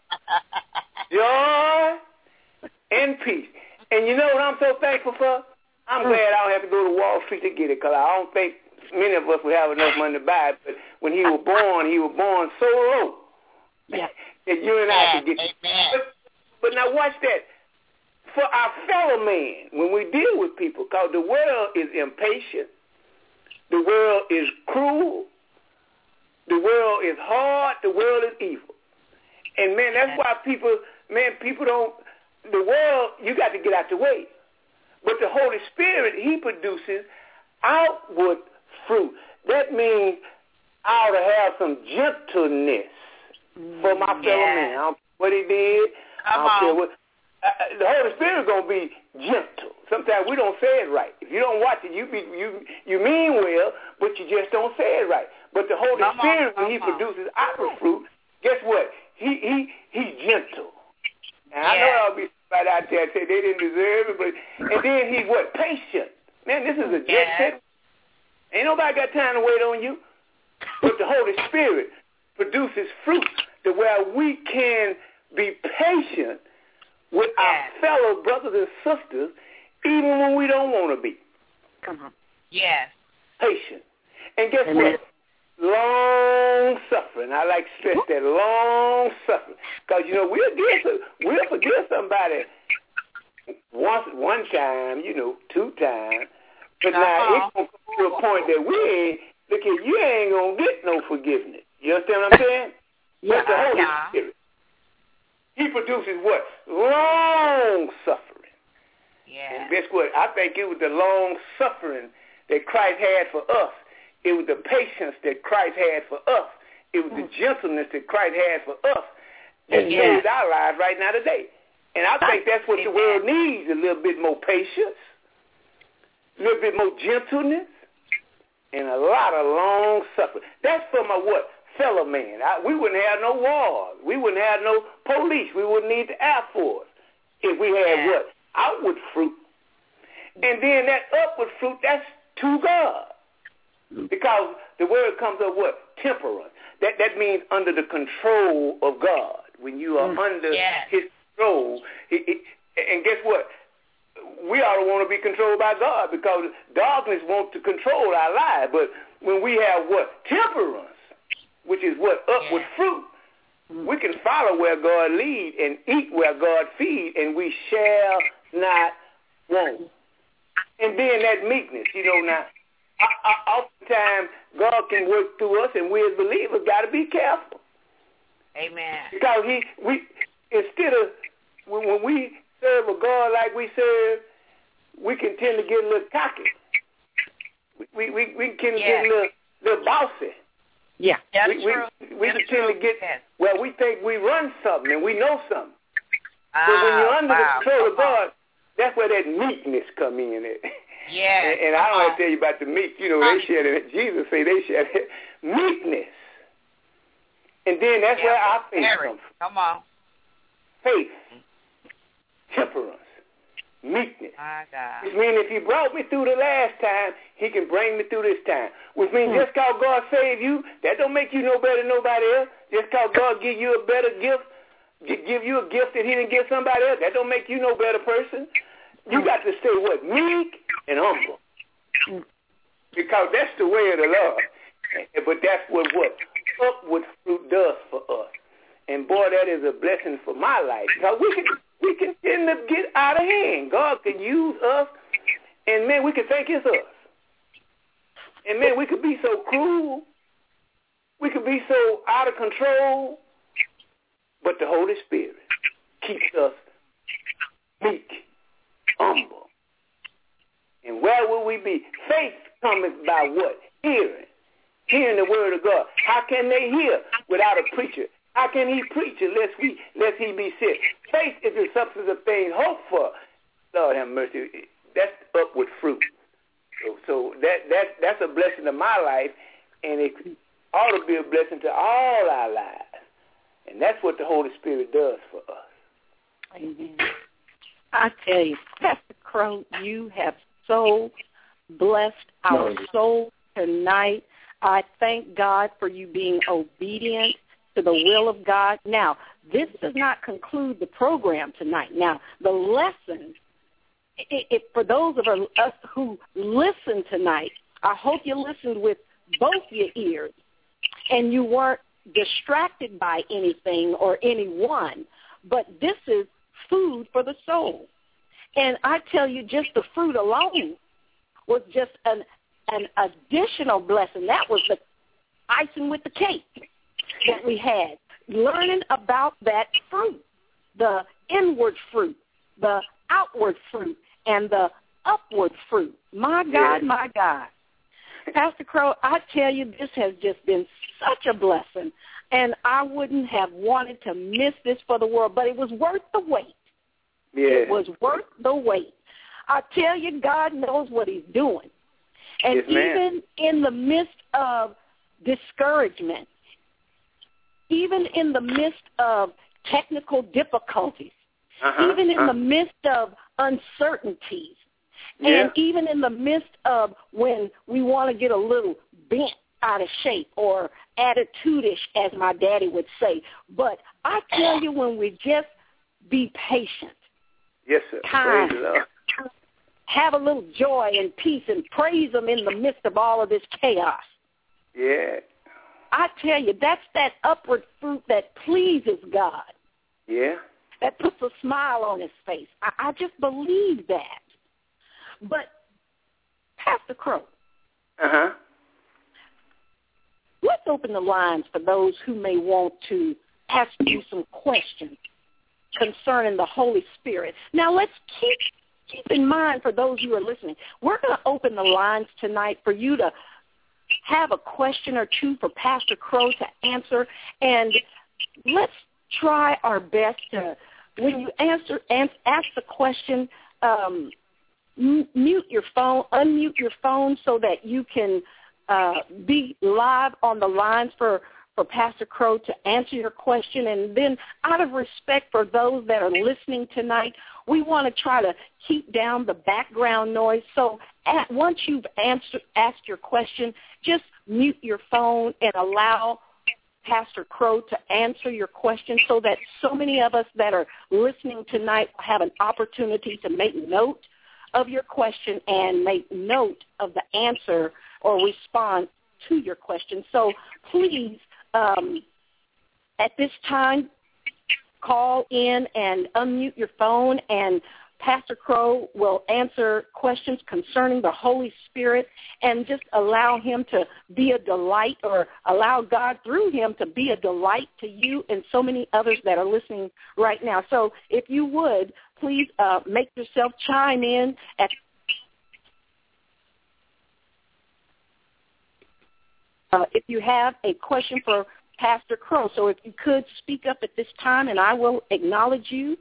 yeah. joy, and peace. And you know what I'm so thankful for? I'm mm. glad I don't have to go to Wall Street to get it, because I don't think many of us would have enough money to buy it. But when he was born, he was born so low yeah. that you and I could get it. But, but now watch that. For our fellow man, when we deal with people, because the world is impatient, the world is cruel, the world is hard, the world is evil. And, man, that's why people, man, people don't, the world, you got to get out the way. But the Holy Spirit, he produces outward fruit. That means I ought to have some gentleness for my fellow yeah. man. I don't care what he did. Come I don't on. care what. Uh, the Holy Spirit is going to be gentle. Sometimes we don't say it right. If you don't watch it, you be, you you mean well, but you just don't say it right. But the Holy come Spirit, on, when he on. produces outward fruit, guess what? He he he's gentle. Now, yeah. I know I'll be right out there and say they didn't deserve it, but and then he's what? Patient. Man, this is a jet yeah. set. Ain't nobody got time to wait on you. But the Holy Spirit produces fruit to where we can be patient with our fellow brothers and sisters even when we don't want to be. Come on. Yes. Patient. And guess Amen. what? Long suffering. I like to stress that, long suffering. Because, you know, we'll, give, we'll forgive somebody once, one time, you know, two times. But uh-huh. now it's going to come to a point that we ain't, look at, you ain't going to get no forgiveness. You understand what I'm saying? Yeah. But the Holy Yeah. Spirit, He produces what? Long suffering. Yeah. And guess what? I think it was the long suffering that Christ had for us. It was the patience that Christ had for us. It was the gentleness that Christ had for us that Yeah. saves our lives right now today. And I think that's what the world needs, a little bit more patience, a little bit more gentleness, and a lot of long suffering. That's for my what? Fellow man. I, we wouldn't have no wars. We wouldn't have no police. We wouldn't need the Air Force if we had Yeah. what? Outward fruit. And then that upward fruit, that's to God. Because the word comes up what? Temperance. That that means under the control of God. When you are mm. under yes. his control. He, he, and guess what? We ought to want to be controlled by God because darkness wants to control our lives. But when we have what? Temperance, which is what? Upward yes. fruit. We can follow where God leads and eat where God feeds, and we shall not want. And then that meekness, you know, now, I, I, oftentimes God can work through us, and we as believers got to be careful. Amen. Because he, we, instead of, when, when we serve a God like we serve, we can tend to get a little cocky. We, we, we can yes. get a little, little bossy. Yeah, that's we, true. We, we that's can tend true. to get, yes. well, we think we run something and we know something. Ah, but when you're under wow. the control of Come on. God, that's where that meekness come in at. Yes. and, and I don't have to tell you about the meek. You know, they share it. Jesus say they share it. Meekness. And then that's yeah, where our faith Mary. comes from. Come on. Faith, temperance, meekness. My God. Which means if he brought me through the last time, he can bring me through this time. Which means just because God saved you, that don't make you no better than nobody else. Just because God give you a better gift, give you a gift that he didn't give somebody else, that don't make you no better person. You got to stay what? Meek and humble. Because that's the way of the Lord. But that's what what upward fruit does for us. And boy, that is a blessing for my life. Because we can we can tend to get out of hand. God can use us, and man, we can think it's us. And man, we could be so cruel. We could be so out of control. But the Holy Spirit keeps us meek, humble. And where will we be? Faith cometh by what? Hearing. Hearing the word of God. How can they hear without a preacher? How can he preach unless we lest he be sent? Faith is the substance of things hoped for. Lord have mercy. That's upward fruit. So, so that that that's a blessing to my life, and it ought to be a blessing to all our lives. And that's what the Holy Spirit does for us. Amen. I tell you, Pastor Crow, you have so blessed our soul tonight. I thank God for you being obedient to the will of God. Now, this does not conclude the program tonight. Now, the lesson, it, it, for those of us who listen tonight, I hope you listened with both your ears and you weren't distracted by anything or anyone, but this is food for the soul. And I tell you, just the fruit alone was just an an additional blessing. That was the icing with the cake that we had, learning about that fruit, the inward fruit, the outward fruit, and the upward fruit. My God, my God. Pastor Crow, I tell you, this has just been such a blessing, and I wouldn't have wanted to miss this for the world, but it was worth the wait. Yeah. It was worth the wait. I tell you, God knows what he's doing. And yes, even in the midst of discouragement, even in the midst of technical difficulties, uh-huh, even in uh-huh. the midst of uncertainties, yeah. and even in the midst of when we want to get a little bent out of shape or attitude-ish, as my daddy would say. But I tell you, when we just be patient, yes, sir. kind, Praise the Lord. have a little joy and peace and praise him in the midst of all of this chaos. Yeah. I tell you, that's that upward fruit that pleases God. Yeah. That puts a smile on his face. I, I just believe that. But, Pastor Crow. Uh-huh. Let's open the lines for those who may want to ask you some questions concerning the Holy Spirit. Now, let's keep keep in mind for those who are listening, we're going to open the lines tonight for you to have a question or two for Pastor Crow to answer, and let's try our best to, when you answer ask, ask the question, um, m- mute your phone, unmute your phone so that you can uh, be live on the lines for, for Pastor Crow to answer your question. And then out of respect for those that are listening tonight, we want to try to keep down the background noise. So at, once you've answered, asked your question, just mute your phone and allow Pastor Crow to answer your question so that so many of us that are listening tonight have an opportunity to make note of your question and make note of the answer or respond to your question. So please, um, at this time, call in and unmute your phone, and Pastor Crow will answer questions concerning the Holy Spirit, and just allow him to be a delight, or allow God through him to be a delight to you and so many others that are listening right now. So if you would, please uh, make yourself chime in at uh, if you have a question for Pastor Crow. So if you could speak up at this time, and I will acknowledge you.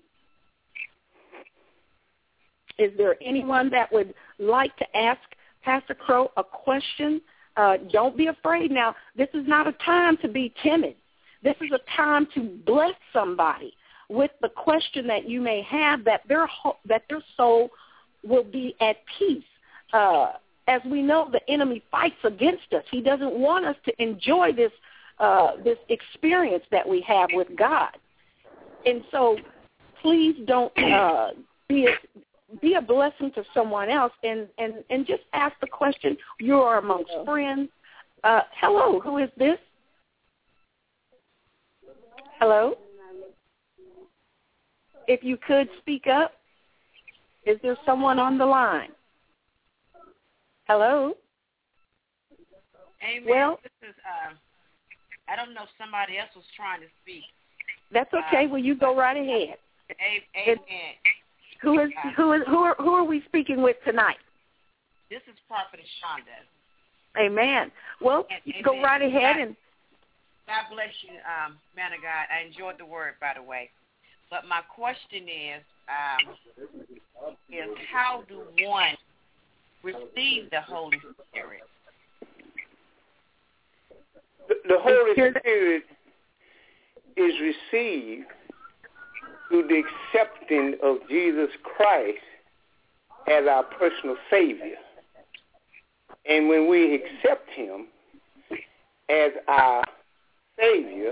Is there anyone that would like to ask Pastor Crow a question? Uh, don't be afraid. Now, this is not a time to be timid. This is a time to bless somebody with the question that you may have, that their ho- that their soul will be at peace. Uh, as we know, the enemy fights against us. He doesn't want us to enjoy this uh, this experience that we have with God. And so please don't uh, be a, be a blessing to someone else, and, and, and just ask the question. You are amongst friends. Uh, hello, who is this? Hello? If you could speak up. Is there someone on the line? Hello? Amen. Well, this is, uh, I don't know if somebody else was trying to speak. That's okay. Uh, well, you go right ahead. Amen. Who is who is who are who are we speaking with tonight? This is Prophetess Shonda. Amen. Well, and, you amen. go right ahead God, and. God bless you, um, man of God. I enjoyed the word, by the way. But my question is, um, is how do one receive the Holy Spirit? The, the Holy Spirit is received through the accepting of Jesus Christ as our personal Savior. And when we accept him as our Savior,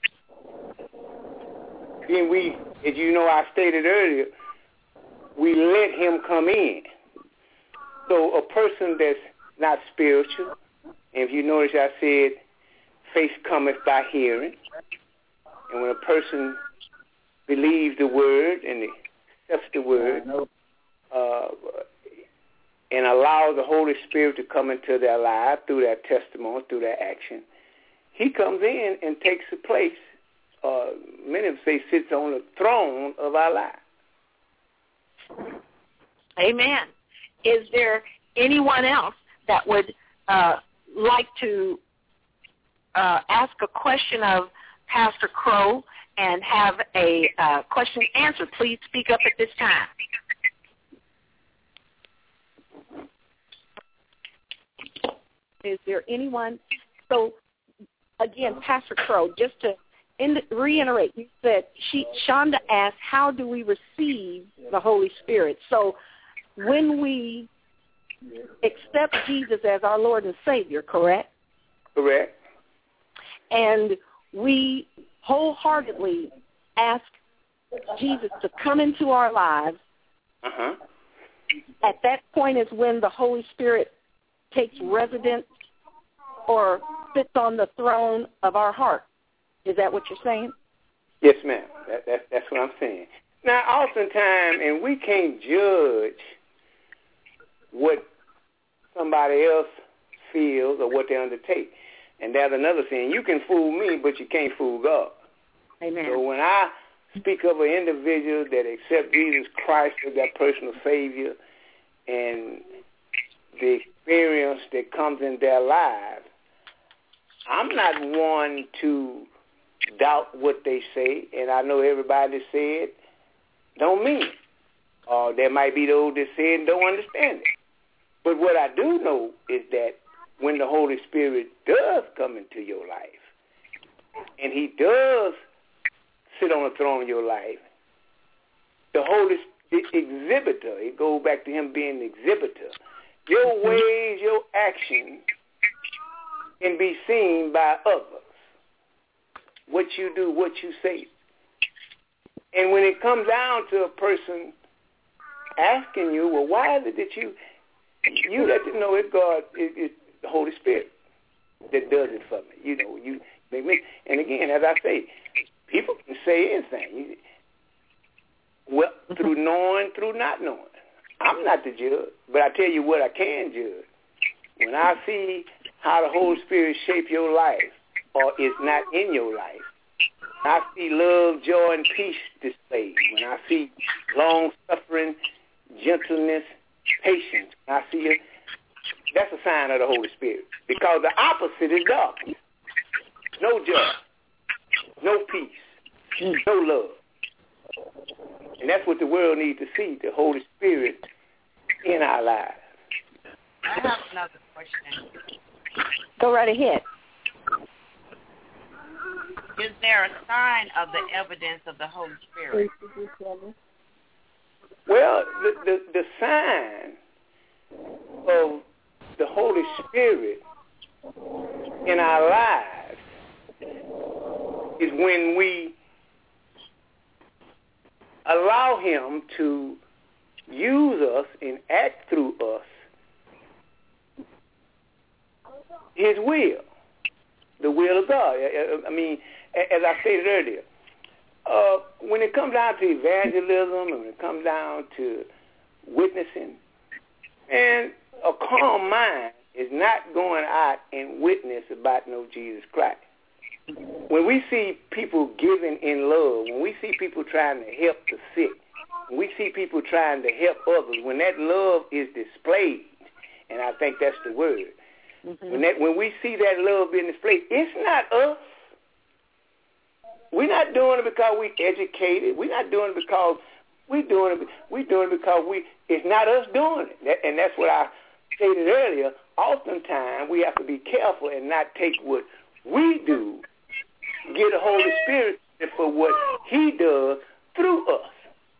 then we, as you know, I stated earlier, we let him come in. So a person that's not spiritual, and if you notice I said, faith cometh by hearing, and when a person believes the word and accepts the word uh, and allows the Holy Spirit to come into their life through their testimony, through their action, he comes in and takes a place, uh, many of them say sits on the throne of our lives. Amen. Is there anyone else that would uh, like to uh, ask a question of Pastor Crow and have a uh, question answered? Please speak up at this time. Is there anyone? So, again, Pastor Crow, just to in, reiterate, you said, she, Shonda asked, how do we receive the Holy Spirit? So when we accept Jesus as our Lord and Savior, correct? Correct. And we wholeheartedly ask Jesus to come into our lives, uh-huh. at that point is when the Holy Spirit takes residence or sits on the throne of our heart. Is that what you're saying? Yes, ma'am. That, that, that's what I'm saying. Now, oftentimes, and we can't judge what somebody else feels or what they undertake. And that's another thing. You can fool me, but you can't fool God. Amen. So when I speak of an individual that accepts Jesus Christ as their personal Savior and the experience that comes in their lives, I'm not one to doubt what they say, and I know everybody that say it don't mean it. Or there might be those that say it and don't understand it. But what I do know is that when the Holy Spirit does come into your life, and he does sit on the throne of your life, the Holy the exhibitor, it goes back to him being the exhibitor, your ways, your actions can be seen by others. What you do, what you say. And when it comes down to a person asking you, well, why is it that you, you let them know it's God, it, it's the Holy Spirit that does it for me. You know, you make me, and again, as I say, people can say anything. Well, through knowing, through not knowing. I'm not the judge, but I tell you what I can judge. When I see how the Holy Spirit shape your life, or is not in your life, I see love, joy, and peace displayed. When I see long-suffering, gentleness, patience, when I see it, that's a sign of the Holy Spirit. Because the opposite is darkness. No joy, no peace, no love. And that's what the world needs to see, the Holy Spirit in our lives. I have another question. Go right ahead. Is there a sign of the evidence of the Holy Spirit? Well, the, the, the sign of the Holy Spirit in our lives is when we allow him to use us and act through us his will, the will of God. I mean, as I stated earlier, uh, when it comes down to evangelism and when it comes down to witnessing, and a calm mind is not going out and witness about no Jesus Christ. When we see people giving in love, when we see people trying to help the sick, when we see people trying to help others, when that love is displayed, and I think that's the word, mm-hmm. when that when we see that love being displayed, it's not us. We're not doing it because we educated. We're not doing it because we're doing it. We're doing it because we. It's not us doing it, that, and that's what I stated earlier. Oftentimes, we have to be careful and not take what we do, get the Holy Spirit for what he does through us.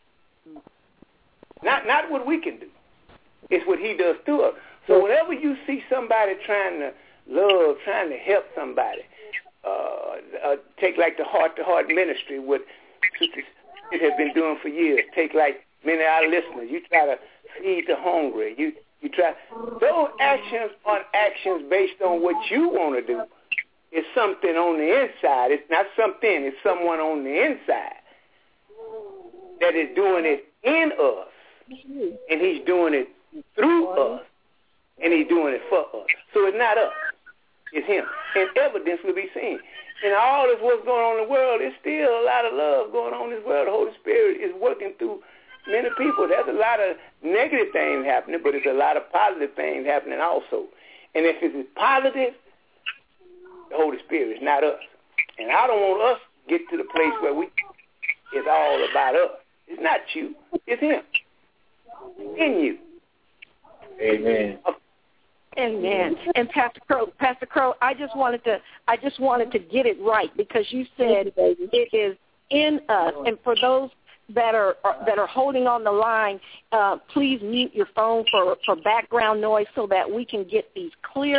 Not not what we can do. It's what he does through us. So whenever you see somebody trying to love, trying to help somebody, uh, uh, take like the heart-to-heart ministry, what Sister Smith has been doing for years. Take like many of our listeners. You try to feed the hungry. You you try. Those actions aren't actions based on what you want to do. It's something on the inside. It's not something. It's someone on the inside that is doing it in us, and he's doing it through us, and he's doing it for us. So it's not us. It's him. And evidence will be seen. And all this what's going on in the world, there's still a lot of love going on in this world. The Holy Spirit is working through many people. There's a lot of negative things happening, but it's a lot of positive things happening also. And if it's positive, the Holy Spirit is not us. And I don't want us to get to the place where we it's all about us. It's not you. It's him. In you. Amen. Amen. And Pastor Crow, Pastor Crow, I just wanted to, I just wanted to get it right because you said it is in us. And for those that are that are holding on the line, uh, please mute your phone for, for background noise so that we can get these clear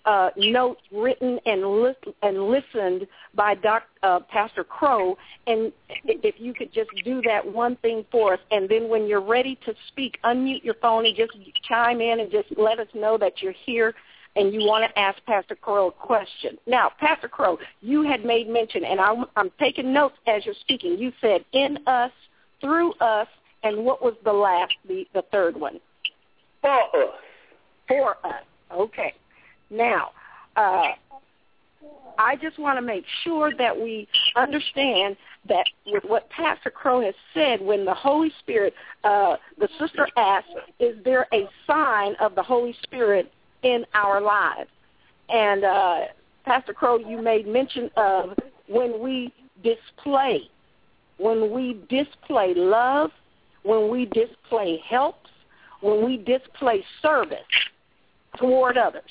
uh, notes written and, lis- and listened by Doc, uh, Pastor Crow, and if you could just do that one thing for us, and then when you're ready to speak, unmute your phone and just chime in and just let us know that you're here and you want to ask Pastor Crow a question. Now, Pastor Crow, you had made mention, and I'm, I'm taking notes as you're speaking. You said in us, through us, and what was the last, the, the third one? For us. For us. Okay. Now, uh, I just want to make sure that we understand that with what Pastor Crow has said, when the Holy Spirit, uh, the sister asked, is there a sign of the Holy Spirit in our lives? And uh, Pastor Crow, you made mention of when we display, when we display love, when we display help, when we display service toward others.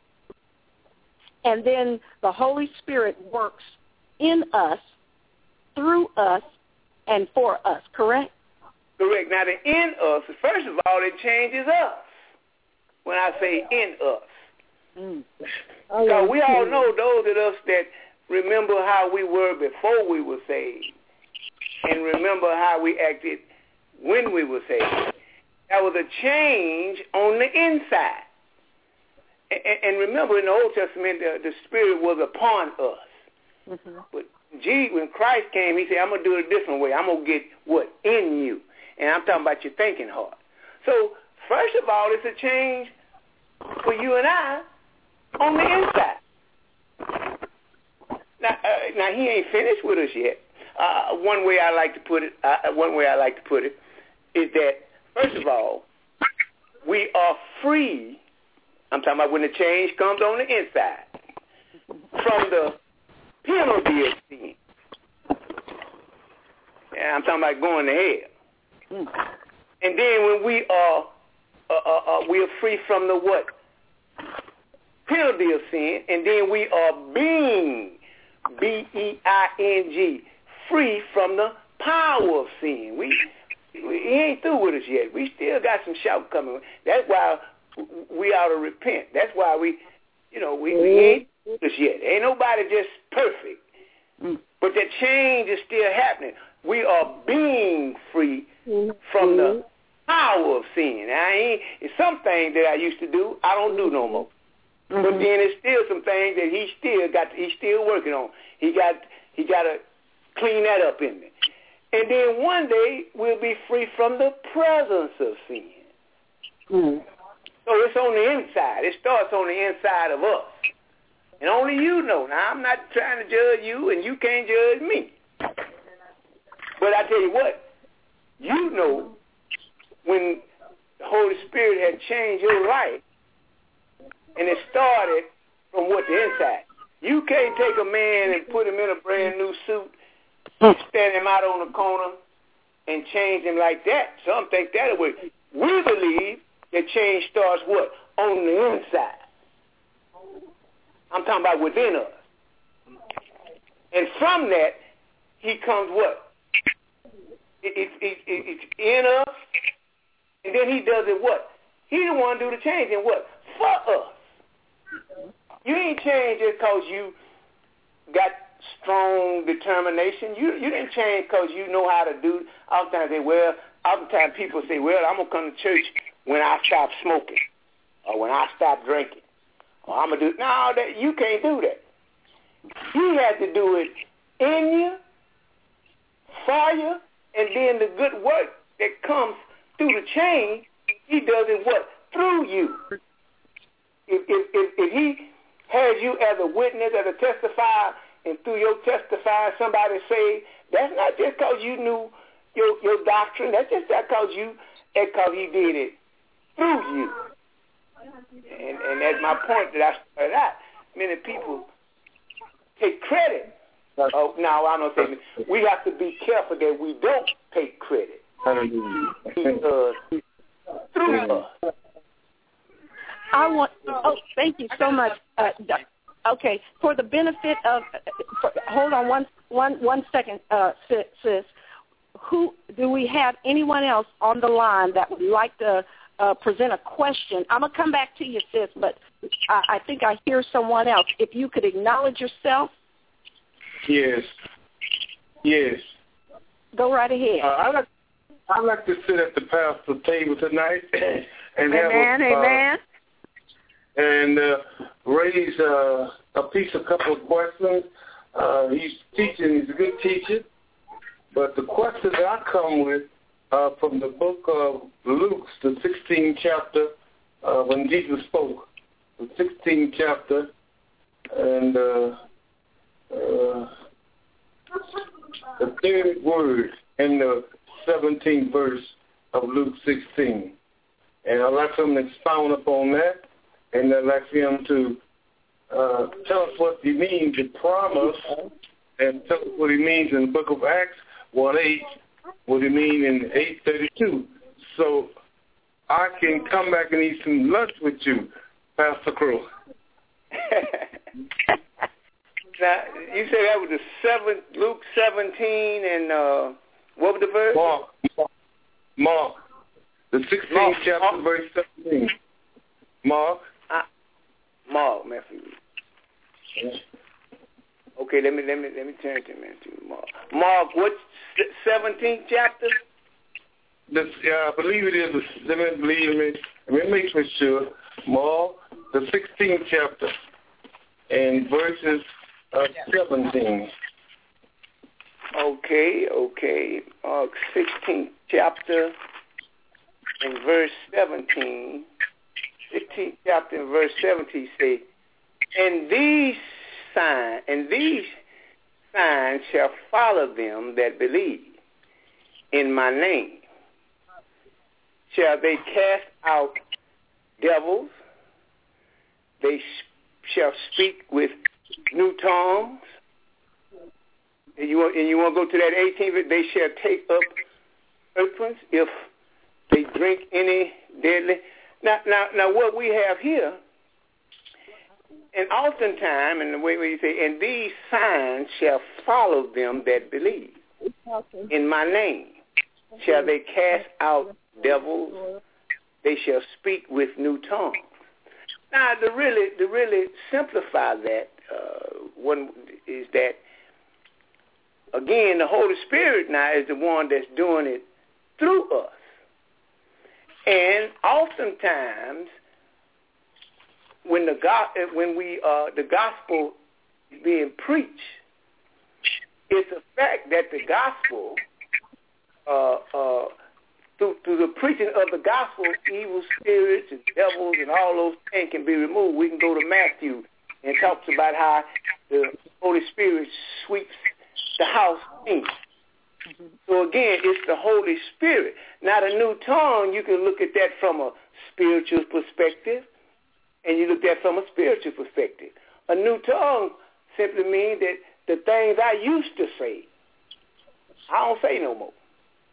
And then the Holy Spirit works in us, through us, and for us, correct? Correct. Now, the in us, first of all, it changes us when I say in us. Mm. So we all know, those of us that remember how we were before we were saved and remember how we acted when we were saved. That was a change on the inside. And, and remember, in the Old Testament, the, the Spirit was upon us. Mm-hmm. But G, when Christ came, he said, I'm going to do it a different way. I'm going to get what? In you. And I'm talking about your thinking heart. So, first of all, it's a change for you and I on the inside. Now, uh, now he ain't finished with us yet. Uh, one way I like to put it, uh, one way I like to put it, is that first of all, we are free. I'm talking about when the change comes on the inside from the penalty of sin. Yeah, I'm talking about going to hell. And then when we are, uh, uh, uh, we are free from the what? Penalty of sin, and then we are being, B E I N G, free from the power of sin. We, we he ain't through with us yet. We still got some shout coming. That's why we ought to repent. That's why we, you know, we, we ain't through with us yet. Ain't nobody just perfect. Mm. But the change is still happening. We are being free mm-hmm. from the power of sin. Now, I ain't, it's some things that I used to do, I don't do no more. Mm-hmm. But then it's still some things that he still got, he's still working on. He got, he got to clean that up in me. And then one day we'll be free from the presence of sin. Mm-hmm. So it's on the inside. It starts on the inside of us. And only you know. Now, I'm not trying to judge you, and you can't judge me. But I tell you what, you know when the Holy Spirit had changed your life, and it started from what the inside. You can't take a man and put him in a brand new suit, stand him out on the corner, and change him like that. Some think that way. We believe that change starts what? On the inside. I'm talking about within us. And from that, he comes what? It, it, it, it, it's in us, and then he does it what? He the one do the change, and what? For us. You ain't changed just because you got strong determination. You you didn't change because you know how to do. Oftentimes they well, oftentimes people say, well, I'm gonna come to church when I stop smoking, or when I stop drinking, or I'm gonna do. No, that you can't do that. You have to do it in you, for you, and then the good work that comes through the change, he does it what? Through you. If, if, if, if he has you as a witness, as a testifier, and through your testifying somebody say, that's not just because you knew your, your doctrine, that's just because you, that's because he did it through you. And, and that's my point that I started out. Many people take credit. Oh, now I'm not saying we have to be careful that we don't take credit. Because through us. I want. Oh, thank you so much. Uh, okay, for the benefit of, for, hold on one one one second, uh, sis, sis. Who do we have? Anyone else on the line that would like to uh, present a question? I'm gonna come back to you, sis, but I, I think I hear someone else. If you could acknowledge yourself. Yes. Yes. Go right ahead. Uh, I like I like to sit at the pastor's table tonight and have amen, a, uh, amen. and uh, raise uh, a piece, a couple of questions. Uh, he's teaching. He's a good teacher, but the questions I come with uh, from the book of Luke, the sixteenth chapter, uh, when Jesus spoke, the sixteenth chapter, and uh, uh, the third word in the seventeenth verse of Luke sixteen. And I'd like for him to expound upon that, and I'd like for him to uh, tell us what he means in promise, and tell us what he means in the book of Acts one eight, what he means in eight thirty-two. So I can come back and eat some lunch with you, Pastor Crow. Now, you said that was the seventh, Luke seventeen, and uh, what was the verse? Mark. Mark. The sixteenth Mark. chapter, Mark. verse seventeen. Mark. Uh, Mark, Matthew. Yeah. Okay, let me let me let me turn to Matthew. Mark. Mark, what seventeenth chapter? This, yeah, I believe it is. Let me believe me. Let me make sure. Mark, the sixteenth chapter, and verses uh, seventeen. Okay, okay. Mark sixteenth chapter and verse seventeen. sixteenth chapter and verse seventeen say, and these signs and these signs shall follow them that believe in my name. Shall they cast out devils? They sh- shall speak with new tongues. And you want, and you want to go to that eighteenth? They shall take up serpents if they drink any deadly. Now, now, now, what we have here, and oftentimes, in the way we say, and these signs shall follow them that believe. In my name shall they cast out devils. They shall speak with new tongues. Now, to really, to really simplify that, uh, one is that, again, the Holy Spirit now is the one that's doing it through us. And oftentimes, when the go- when we uh, the gospel is being preached, it's a fact that the gospel, uh, uh, through, through the preaching of the gospel, evil spirits and devils and all those things can be removed. We can go to Matthew and talks about how the Holy Spirit sweeps the house clean. Mm-hmm. So again, it's the Holy Spirit. Now the new tongue, you can look at that from a spiritual perspective, and you look at that from a spiritual perspective. A new tongue simply means that the things I used to say, I don't say no more.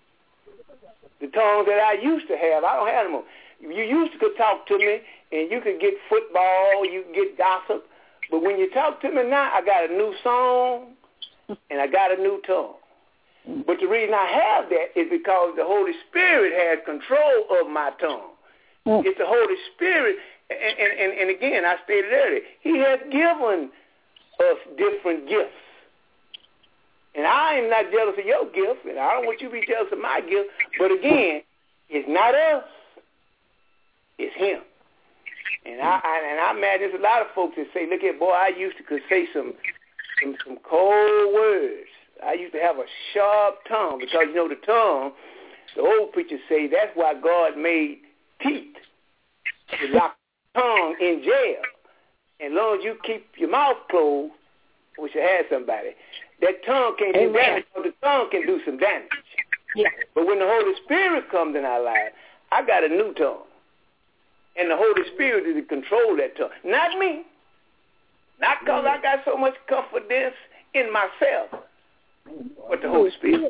The tongues that I used to have, I don't have no more. You used to could talk to me, and you could get football, you could get gossip, but when you talk to me now, I got a new song, and I got a new tongue. But the reason I have that is because the Holy Spirit has control of my tongue. Mm. It's the Holy Spirit, and, and, and again, I stated earlier, He has given us different gifts. And I am not jealous of your gift, and I don't want you to be jealous of my gift, but again, it's not us, it's Him. And I, I and I imagine there's a lot of folks that say, look at, boy, I used to could say some, some, some cold words. I used to have a sharp tongue because, you know, the tongue, the old preachers say that's why God made teeth to lock the tongue in jail. And as long as you keep your mouth closed, which you had somebody, that tongue can't do damage, or the tongue can do some damage. Yeah. But when the Holy Spirit comes in our life, I got a new tongue. And the Holy Spirit is to control that tongue. Not me. Not because I got so much confidence in myself. But the Holy Spirit.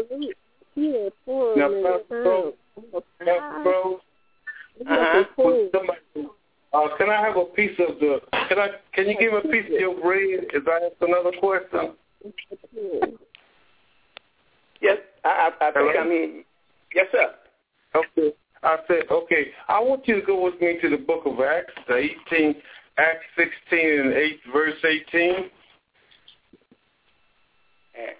Now, Pastor Bro, Pastor Bro, uh-huh. uh, can I have a piece of the? Can I? Can you give me a piece of your bread? Is I ask another question? Yes, I, I, I think I mean, yes, sir. Okay. I said, okay, I want you to go with me to the book of Acts, the eighteen, Acts sixteen and eight, verse eighteen. Acts.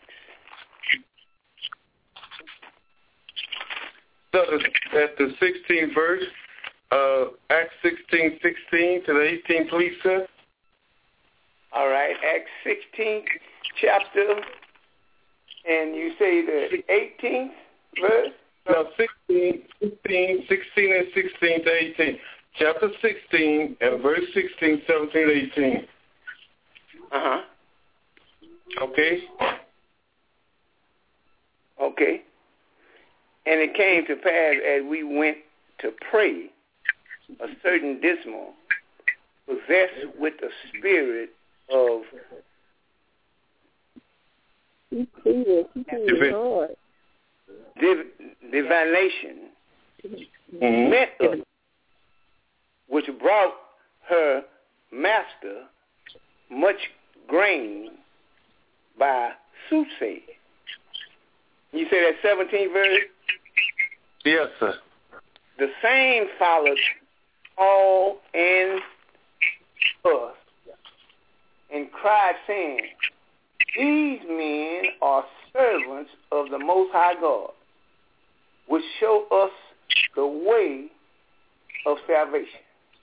So at the sixteenth verse, uh, Acts sixteen, sixteen to the eighteen, please, sir. All right, Acts sixteenth chapter, and you say the eighteenth verse? No, sixteen, sixteen, sixteen and sixteen to eighteen. Chapter sixteen and verse sixteen, seventeen, eighteen. Uh-huh. Okay. Okay. And it came to pass as we went to pray, a certain dismal, possessed with the spirit of Divi- div- divination, mm-hmm. met us, which brought her master much grain by soothsaying. You say that seventeenth verse? Yes, sir. The same followed Paul and us, and cried, saying, these men are servants of the Most High God, which show us the way of salvation.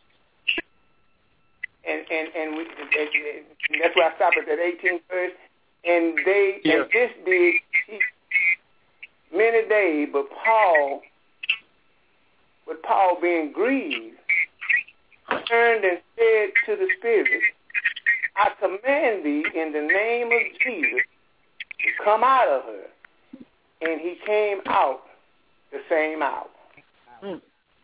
And and and, we, and, and that's where I stopped at that eighteenth verse. And they yeah. and this did teach many days, but Paul, with Paul being grieved, turned and said to the Spirit, I command thee in the name of Jesus to come out of her. And he came out the same hour. Mm.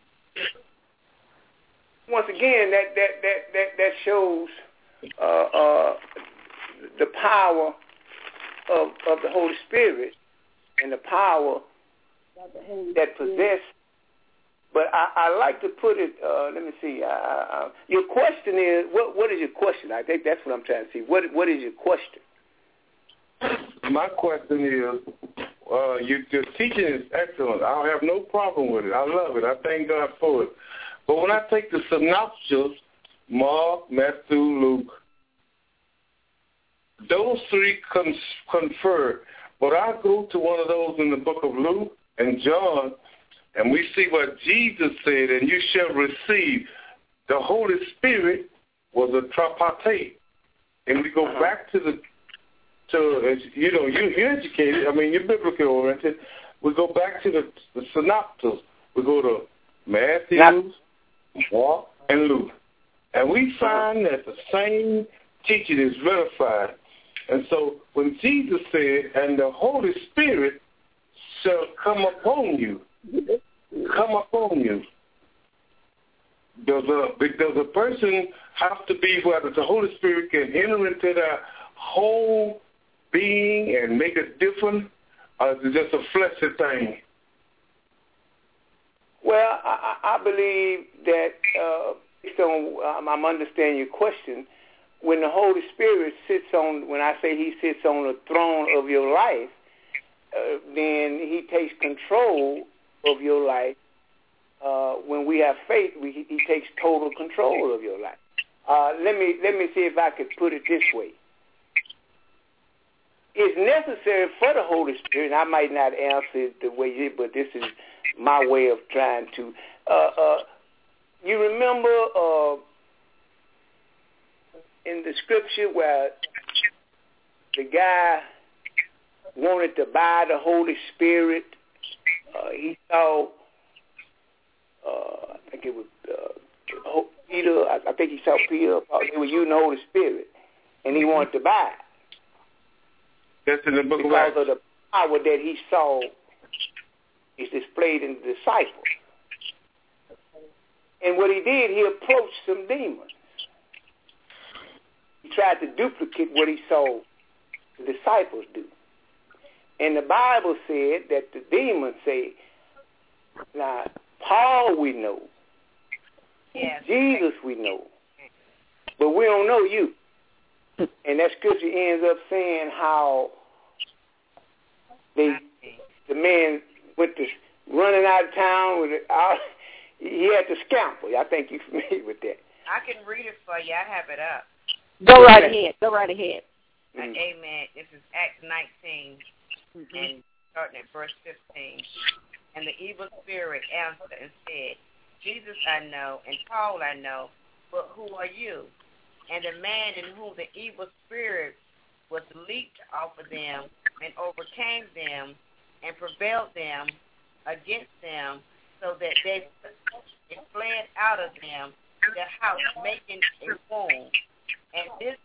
Once again, that that that that, that shows uh, uh, the power of of the Holy Spirit and the power that possess. But I, I like to put it. Uh, let me see. Uh, uh, your question is what? What is your question? I think that's what I'm trying to see. What What is your question? My question is, uh, you, your teaching is excellent. I have no problem with it. I love it. I thank God for it. But when I take the synopsis, Mark, Matthew, Luke, those three con- confer. But I go to one of those in the book of Luke and John, and we see what Jesus said, and you shall receive. The Holy Spirit was a tripartite. And we go back to the, to you know, you, you're educated. I mean, you're biblically oriented. We go back to the, the synopsis. We go to Matthew, Mark, and Luke. And we find that the same teaching is verified. And so when Jesus said, and the Holy Spirit shall come upon you, come upon you, does a, does a person have to be where the Holy Spirit can enter into their whole being and make a difference, or is it just a fleshly thing? Well, I, I believe that uh, based on, um, I'm understanding your question, when the Holy Spirit sits on, when I say he sits on the throne of your life, uh, then he takes control of your life. Uh, when we have faith, we, he takes total control of your life. Uh, let me let me see if I could put it this way. It's necessary for the Holy Spirit, and I might not answer it the way you, but this is my way of trying to. Uh, uh, you remember uh, in the scripture where the guy wanted to buy the Holy Spirit? Uh, he saw, uh, I think it was uh, Peter, I, I think he saw Peter, they were using the Holy Spirit, and he wanted to buy it. That's in the book of Because Acts. of the power that he saw is displayed in the disciples. And what he did, he approached some demons. He tried to duplicate what he saw the disciples do. And the Bible said that the demons say, now, Paul we know, yes. Jesus we know, but we don't know you. And that scripture ends up saying how they, the man went to running out of town with it. Out, he had to scamper. I think you're familiar with that. I can read it for you. I have it up. Go right ahead. Go right ahead. Mm-hmm. Amen. This is Acts nineteen, mm-hmm. and starting at verse fifteen. And the evil spirit answered and said, Jesus I know, and Paul I know, but who are you? And the man in whom the evil spirit was leaped off of them and overcame them and prevailed them against them, so that they fled out of them to the house, making a wound. And this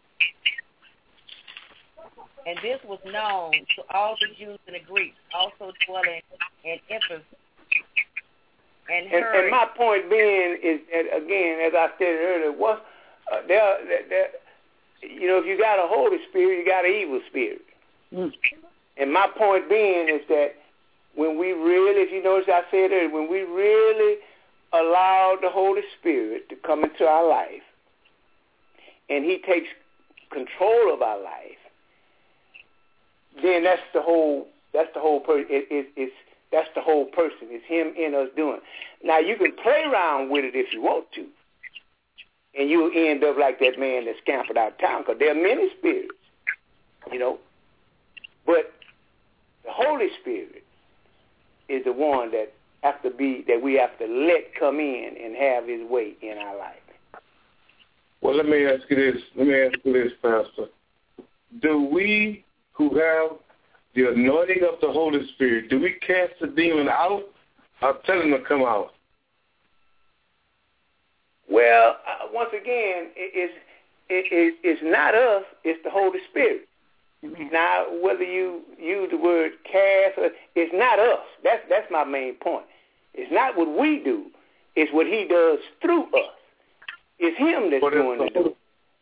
and this was known to all the Jews and the Greeks, also dwelling in Ephesus. And, and, and my point being is that, again, as I stated earlier, what uh, there, there, you know, if you got a Holy Spirit, you got an evil spirit. Mm. And my point being is that when we really, if you notice I said earlier, when we really allow the Holy Spirit to come into our life, and he takes control of our life, then that's the whole. That's the whole person. It, it, it's that's the whole person. It's him in us doing. Now you can play around with it if you want to, and you'll end up like that man that scampered out of town, because there are many spirits, you know. But the Holy Spirit is the one that have to be that we have to let come in and have his way in our life. Well, let me ask you this. Let me ask you this, Pastor. Do we who have the anointing of the Holy Spirit, do we cast the demon out or tell him to come out? Well, uh, once again, it, it's, it, it, it's not us, it's the Holy Spirit. Mm-hmm. Now, whether you use the word cast, or, it's not us. That's, that's my main point. It's not what we do. It's what he does through us. It's him that's but doing the it.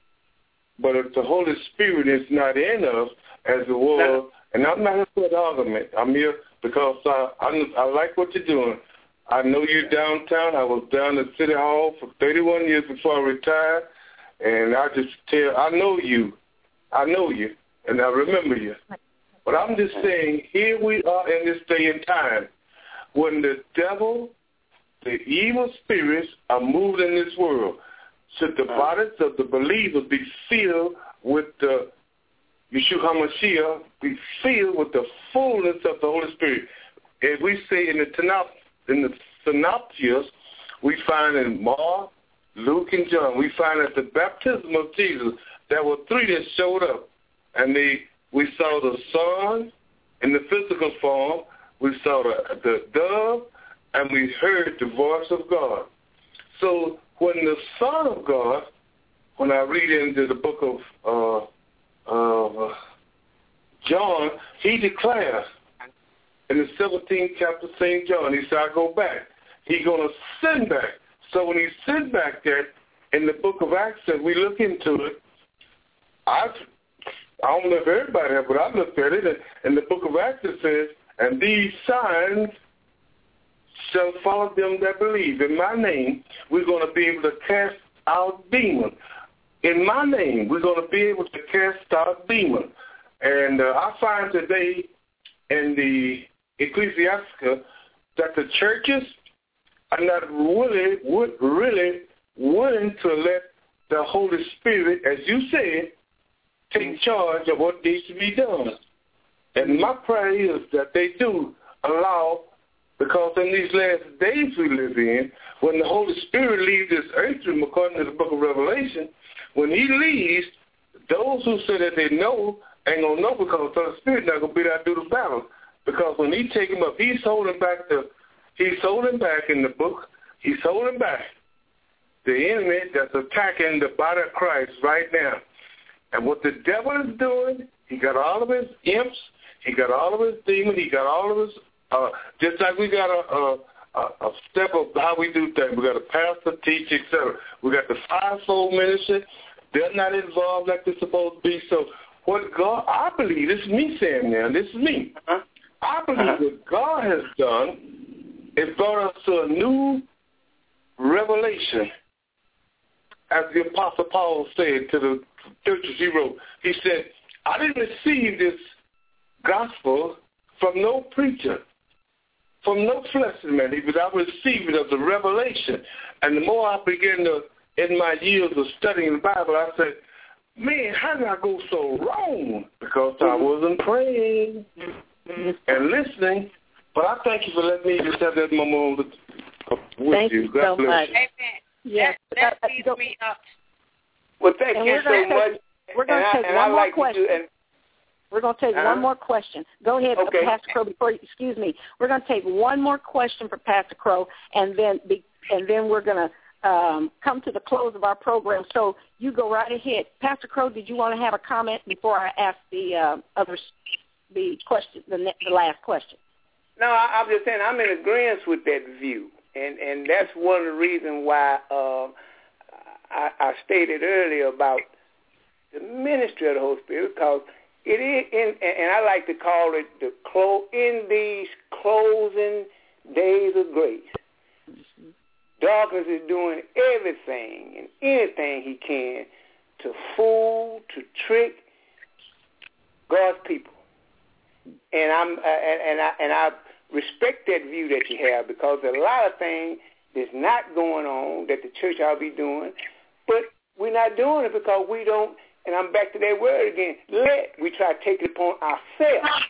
But if the Holy Spirit is not in us, as it was, and I'm not here for an argument. I'm here because I, I I like what you're doing. I know you're downtown. I was down at City Hall for thirty-one years before I retired, and I just tell, I know you. I know you, and I remember you. But I'm just saying, here we are in this day and time when the devil, the evil spirits are moved in this world. Should the bodies of the believers be filled with the Yeshua HaMashiach, be filled with the fullness of the Holy Spirit? As we say in the Tanakh, in the Synoptics, we find in Mark, Luke, and John, we find at the baptism of Jesus, there were three that showed up. And they, we saw the Son in the physical form, we saw the, the dove, and we heard the voice of God. So when the Son of God, when I read into the book of uh, uh, John, he declares in the seventeenth chapter of Saint John, he said, I go back. He's going to send back. So when he sent back there in the book of Acts, as we look into it, I've, I don't know if everybody has, but I looked at it, and in the book of Acts it says, and these signs shall follow them that believe. In my name, we're going to be able to cast out demons. In my name, we're going to be able to cast out demons. And uh, I find today in the Ecclesiastica that the churches are not really, would really willing to let the Holy Spirit, as you said, take charge of what needs to be done. And my prayer is that they do allow, because in these last days we live in, when the Holy Spirit leaves this earth, according to the book of Revelation, when he leaves, those who say that they know ain't going to know, because the Holy Spirit not going to be there to do the battle. Because when he take him up, he's holding back the, he's holding back in the book, he's holding back the enemy that's attacking the body of Christ right now. And what the devil is doing, he got all of his imps, he got all of his demons, he got all of his, uh, just like we got a, a, a step of how we do things. We got a pastor, teacher, et cetera. We got the fivefold ministry. They're not involved like they're supposed to be. So what God, I believe, this is me saying now, this is me. Uh-huh. I believe uh-huh. what God has done is brought us to a new revelation. As the Apostle Paul said to the churches he wrote, he said, I didn't receive this gospel from no preacher. from no fleshly man, but I receive it as a revelation. And the more I begin to, in my years of studying the Bible, I said, man, how did I go so wrong? Because I wasn't praying and listening. But I thank you for letting me just have that moment with, with thank you. you God so bless much. you. Amen. Yes, that, that uh, leads uh, me up. Well, thank and you we're so gonna much. take, We're going to and take I, and one I more like question. To do, and, we're going to take uh-huh. one more question. Go ahead, okay. Pastor Crow. Before, excuse me, we're going to take one more question for Pastor Crow, and then be, and then we're going to um, come to the close of our program. So you go right ahead, Pastor Crow. Did you want to have a comment before I ask the uh, other the question, the, the last question? No, I, I'm just saying I'm in agreement with that view, and and that's one of the reasons why uh, I, I stated earlier about the ministry of the Holy Spirit, because it is, in, and I like to call it the clo- in these closing days of grace. Mm-hmm. Darkness is doing everything and anything he can to fool, to trick God's people. And I'm uh, and, and I and I respect that view that you have, because there's a lot of things that's not going on that the church ought to be doing, but we're not doing it because we don't. And I'm back to that word again. Let we try to take it upon ourselves.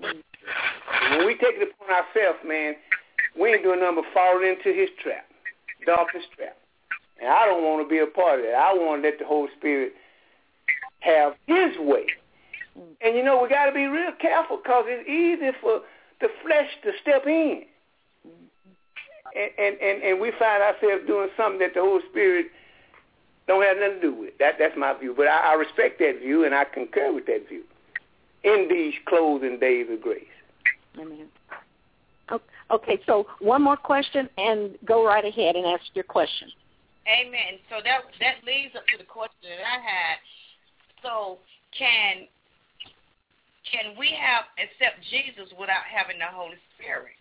When we take it upon ourselves, man, we ain't doing nothing but falling into his trap, darkness trap. And I don't want to be a part of that. I want to let the Holy Spirit have his way. And, you know, we got to be real careful, because it's easy for the flesh to step in. And, and, and, and we find ourselves doing something that the Holy Spirit don't have nothing to do with. That, that's my view. But I, I respect that view, and I concur with that view in these closing days of grace. Amen. Okay, so one more question, and go right ahead and ask your question. Amen. So that that leads up to the question that I had. So can can we have accept Jesus without having the Holy Spirit?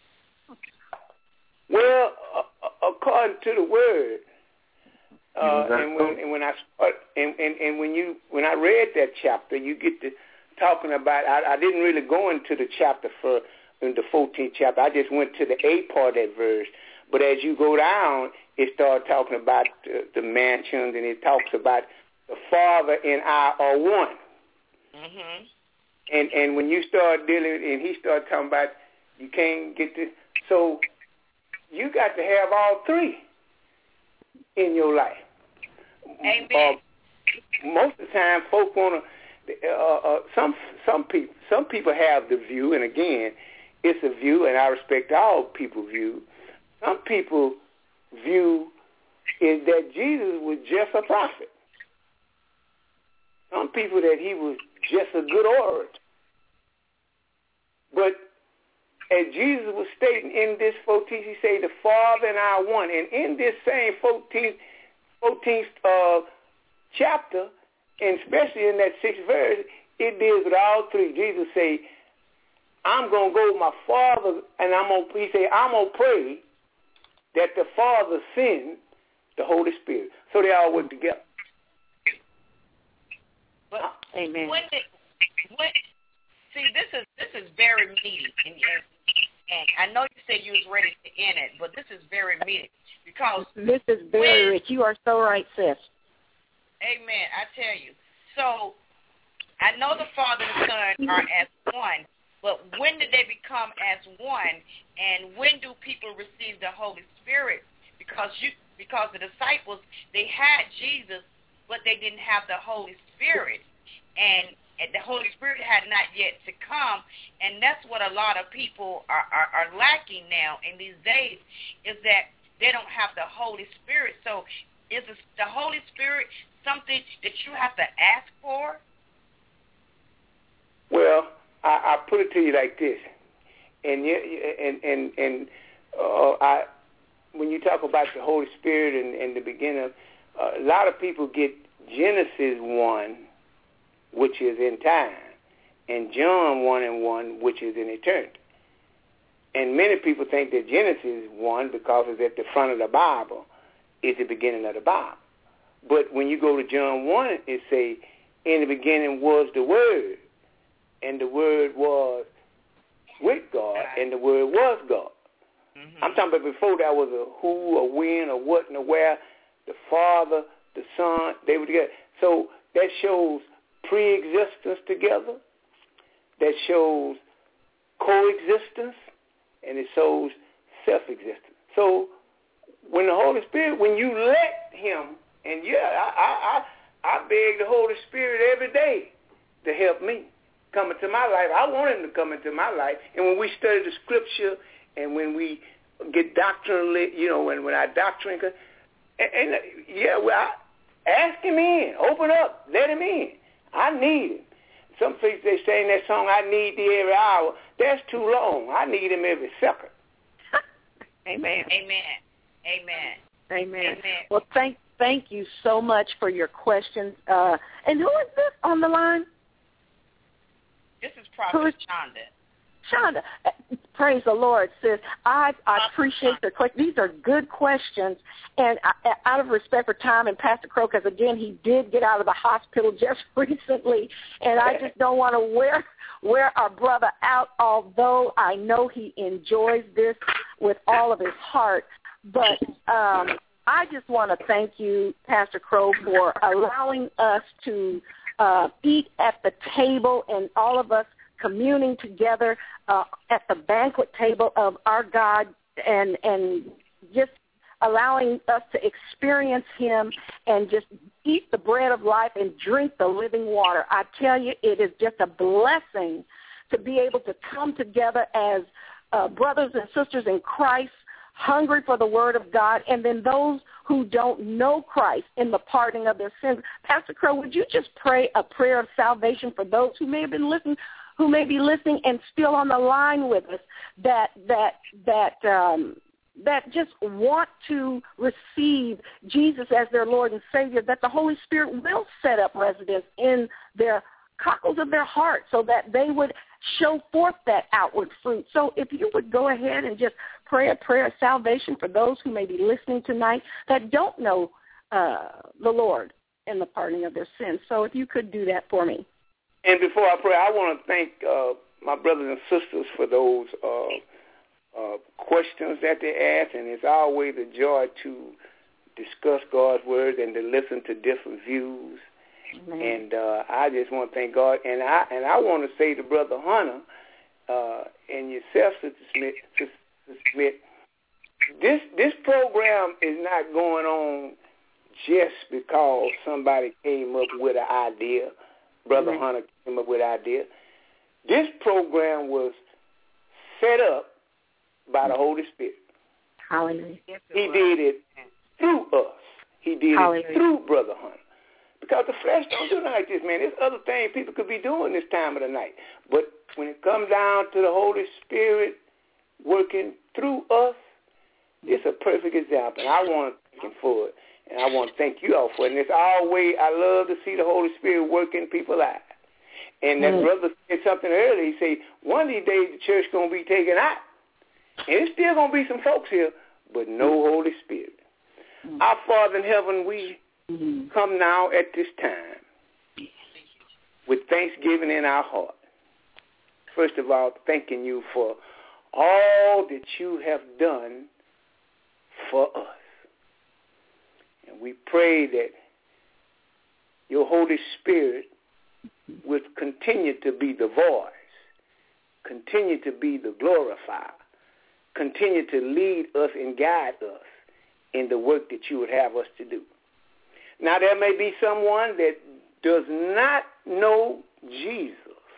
Well, uh, according to the Word, uh, and when and when I start, and, and, and when you when I read that chapter, you get to talking about. I, I didn't really go into the chapter for in the fourteenth chapter. I just went to the eighth part of that verse. But as you go down, it starts talking about the, the mansions, and it talks about the Father and I are one. Mm-hmm. And and when you start dealing, and he started talking about you can't get this, so you got to have all three in your life. Amen. Uh, most of the time, folk want to. Uh, uh, some some people some people have the view, and again, it's a view, and I respect all people's view. Some people view is that Jesus was just a prophet. Some people that he was just a good orator. But as Jesus was stating in this fourteenth, he said, the Father and I are one. And in this same fourteenth, fourteenth uh, chapter, and especially in that sixth verse, it deals with all three. Jesus say, I'm going to go with my Father, and I'm going to, he say, I'm going to pray that the Father send the Holy Spirit. So they all work together. But Amen. When did, when, see, this is this is very meaty, and, and, and I know you said you was ready to end it, but this is very meaty because this is very when, rich. You are so right, sis. Amen. I tell you. So I know the Father and the Son are as one, but when did they become as one, and when do people receive the Holy Spirit? Because you, because the disciples, they had Jesus, but they didn't have the Holy Spirit, and, and the Holy Spirit had not yet to come, and that's what a lot of people are, are, are lacking now in these days, is that they don't have the Holy Spirit. So is the Holy Spirit something that you have to ask for? Well, I, I put it to you like this, and you, and and and uh, I, when you talk about the Holy Spirit and, and the beginning, uh, a lot of people get Genesis one, which is in time, and John one and one, which is in eternity. And many people think that Genesis one, because it's at the front of the Bible, is the beginning of the Bible. But when you go to John one, it say, in the beginning was the Word, and the Word was with God, and the Word was God. Mm-hmm. I'm talking about before that was a who, a when, a what, and a where. The Father, the Son, they were together. So that shows pre-existence together. That shows coexistence, and it shows self-existence. So when the Holy Spirit, when you let Him, and yeah, I, I, I, I beg the Holy Spirit every day to help me come into my life. I want Him to come into my life. And when we study the Scripture, and when we get doctrinally, you know, when when our doctrine, and, and yeah, well, I, ask Him in, open up, let Him in. I need Him. Some folks, they say in that song, I need Thee every hour. That's too long. I need Him every second. Amen. Amen. Amen. Amen. Amen. Well, thank thank you so much for your questions. Uh, and who is this on the line? This is Prophet Shonda. Shonda, praise the Lord, sis. I, I appreciate the question. These are good questions, and I, out of respect for time and Pastor Crow, because, again, he did get out of the hospital just recently, and I just don't want to wear, wear our brother out, although I know he enjoys this with all of his heart. But um, I just want to thank you, Pastor Crow, for allowing us to uh, eat at the table and all of us communing together uh, at the banquet table of our God, and and just allowing us to experience Him and just eat the bread of life and drink the living water. I tell you, it is just a blessing to be able to come together as uh, brothers and sisters in Christ, hungry for the Word of God, and then those who don't know Christ in the pardoning of their sins. Pastor Crow, would you just pray a prayer of salvation for those who may have been listening, who may be listening and still on the line with us, that that that um, that just want to receive Jesus as their Lord and Savior, that the Holy Spirit will set up residence in their cockles of their heart so that they would show forth that outward fruit. So if you would go ahead and just pray a prayer of salvation for those who may be listening tonight that don't know uh, the Lord and the pardoning of their sins. So if you could do that for me. And before I pray, I want to thank uh, my brothers and sisters for those uh, uh, questions that they ask, and it's always a joy to discuss God's Word and to listen to different views. Amen. And uh, I just want to thank God, and I and I want to say to Brother Hunter uh, and yourself, Sister Smith, Sister Smith, this this program is not going on just because somebody came up with an idea. Brother mm-hmm. Hunter came up with an idea. This program was set up by the Holy Spirit. Hallelujah. He did it through us. He did Hallelujah. it through Brother Hunter. Because the flesh don't do nothing like this, man. There's other things people could be doing this time of the night. But when it comes down to the Holy Spirit working through us, it's a perfect example. And I want to thank Him for it. And I want to thank you all for it. And it's always, I love to see the Holy Spirit working people's lives. And that mm. brother said something earlier. He said, one of these days the church is going to be taken out. And it's still going to be some folks here, but no Holy Spirit. Mm. Our Father in heaven, we mm-hmm. come now at this time with thanksgiving in our heart. First of all, thanking you for all that you have done for us. And we pray that your Holy Spirit would continue to be the voice, continue to be the glorifier, continue to lead us and guide us in the work that you would have us to do. Now, there may be someone that does not know Jesus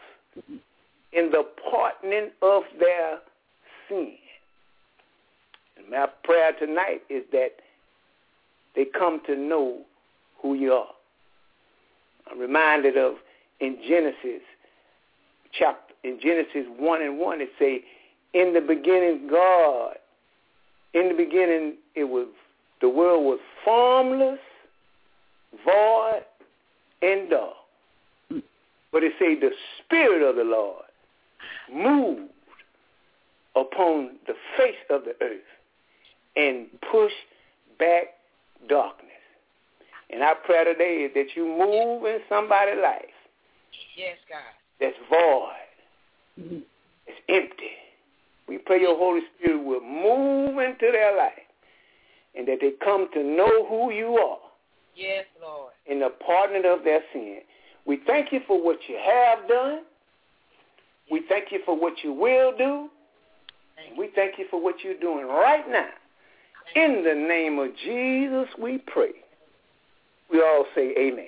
in the pardoning of their sin. And my prayer tonight is that they come to know who you are. I'm reminded of in Genesis chapter, in Genesis one and one, it say, in the beginning God, in the beginning it was, the world was formless, void, and dark. But it say the Spirit of the Lord moved upon the face of the earth and pushed back darkness. And our prayer today is that you move in somebody's life. Yes, God. That's void. Mm-hmm. It's empty. We pray your Holy Spirit will move into their life and that they come to know who you are. Yes, Lord. In the pardon of their sin. We thank you for what you have done. We thank you for what you will do. And we thank you for what you're doing right now. In the name of Jesus, we pray. We all say amen.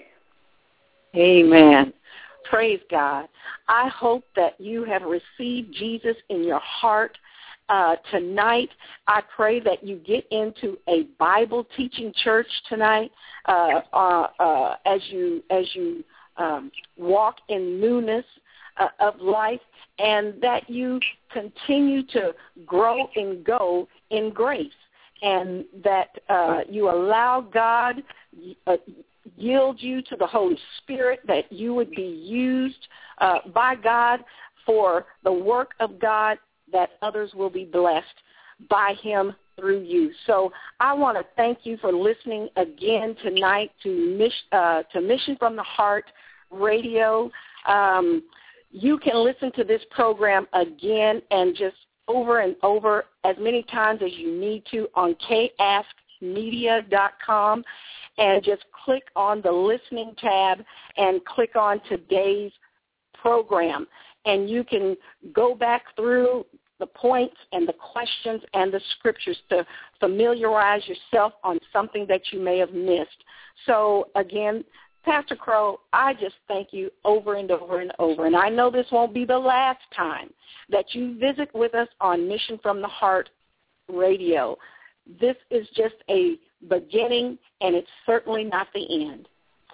Amen. Praise God. I hope that you have received Jesus in your heart uh, tonight. I pray that you get into a Bible teaching church tonight uh, uh, uh, as you as you um, walk in newness uh, of life, and that you continue to grow and go in grace, and that uh, you allow God uh, yield you to the Holy Spirit, that you would be used uh, by God for the work of God, that others will be blessed by him through you. So I want to thank you for listening again tonight to, Mission, uh, to Mission from the Heart Radio. Um, you can listen to this program again and just over and over as many times as you need to on k ask media dot com. And just click on the listening tab and click on today's program. And you can go back through the points and the questions and the scriptures to familiarize yourself on something that you may have missed. So, again, Pastor Crow, I just thank you over and over and over. And I know this won't be the last time that you visit with us on Mission from the Heart Radio. This is just a beginning, and it's certainly not the end.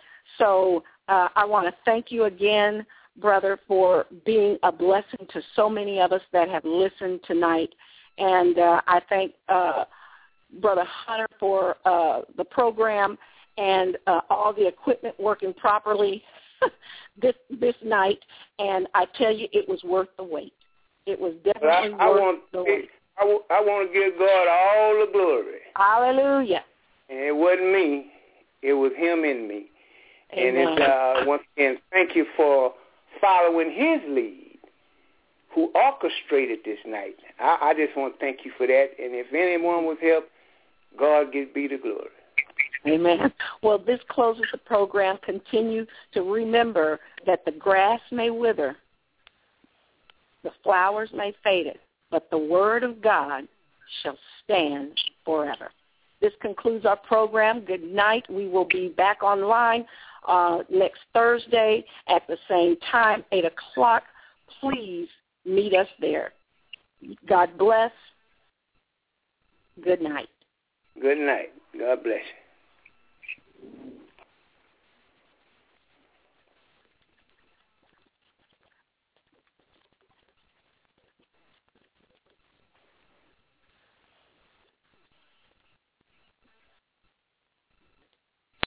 So uh, I want to thank you again, brother, for being a blessing to so many of us that have listened tonight. And uh, I thank uh, Brother Hunter for uh, the program and uh, all the equipment working properly this this night. And I tell you, it was worth the wait. It was definitely I, I worth want, the wait. I, w- I want to give God all the glory. Hallelujah. And it wasn't me. It was him in me. Amen. And it's, uh, once again, thank you for following his lead, who orchestrated this night. I, I just want to thank you for that. And if anyone was helped, God give be the glory. Amen. Well, this closes the program. Continue to remember that the grass may wither, the flowers may fade, but the word of God shall stand forever. This concludes our program. Good night. We will be back online uh, next Thursday at the same time, eight o'clock. Please meet us there. God bless. Good night. Good night. God bless you.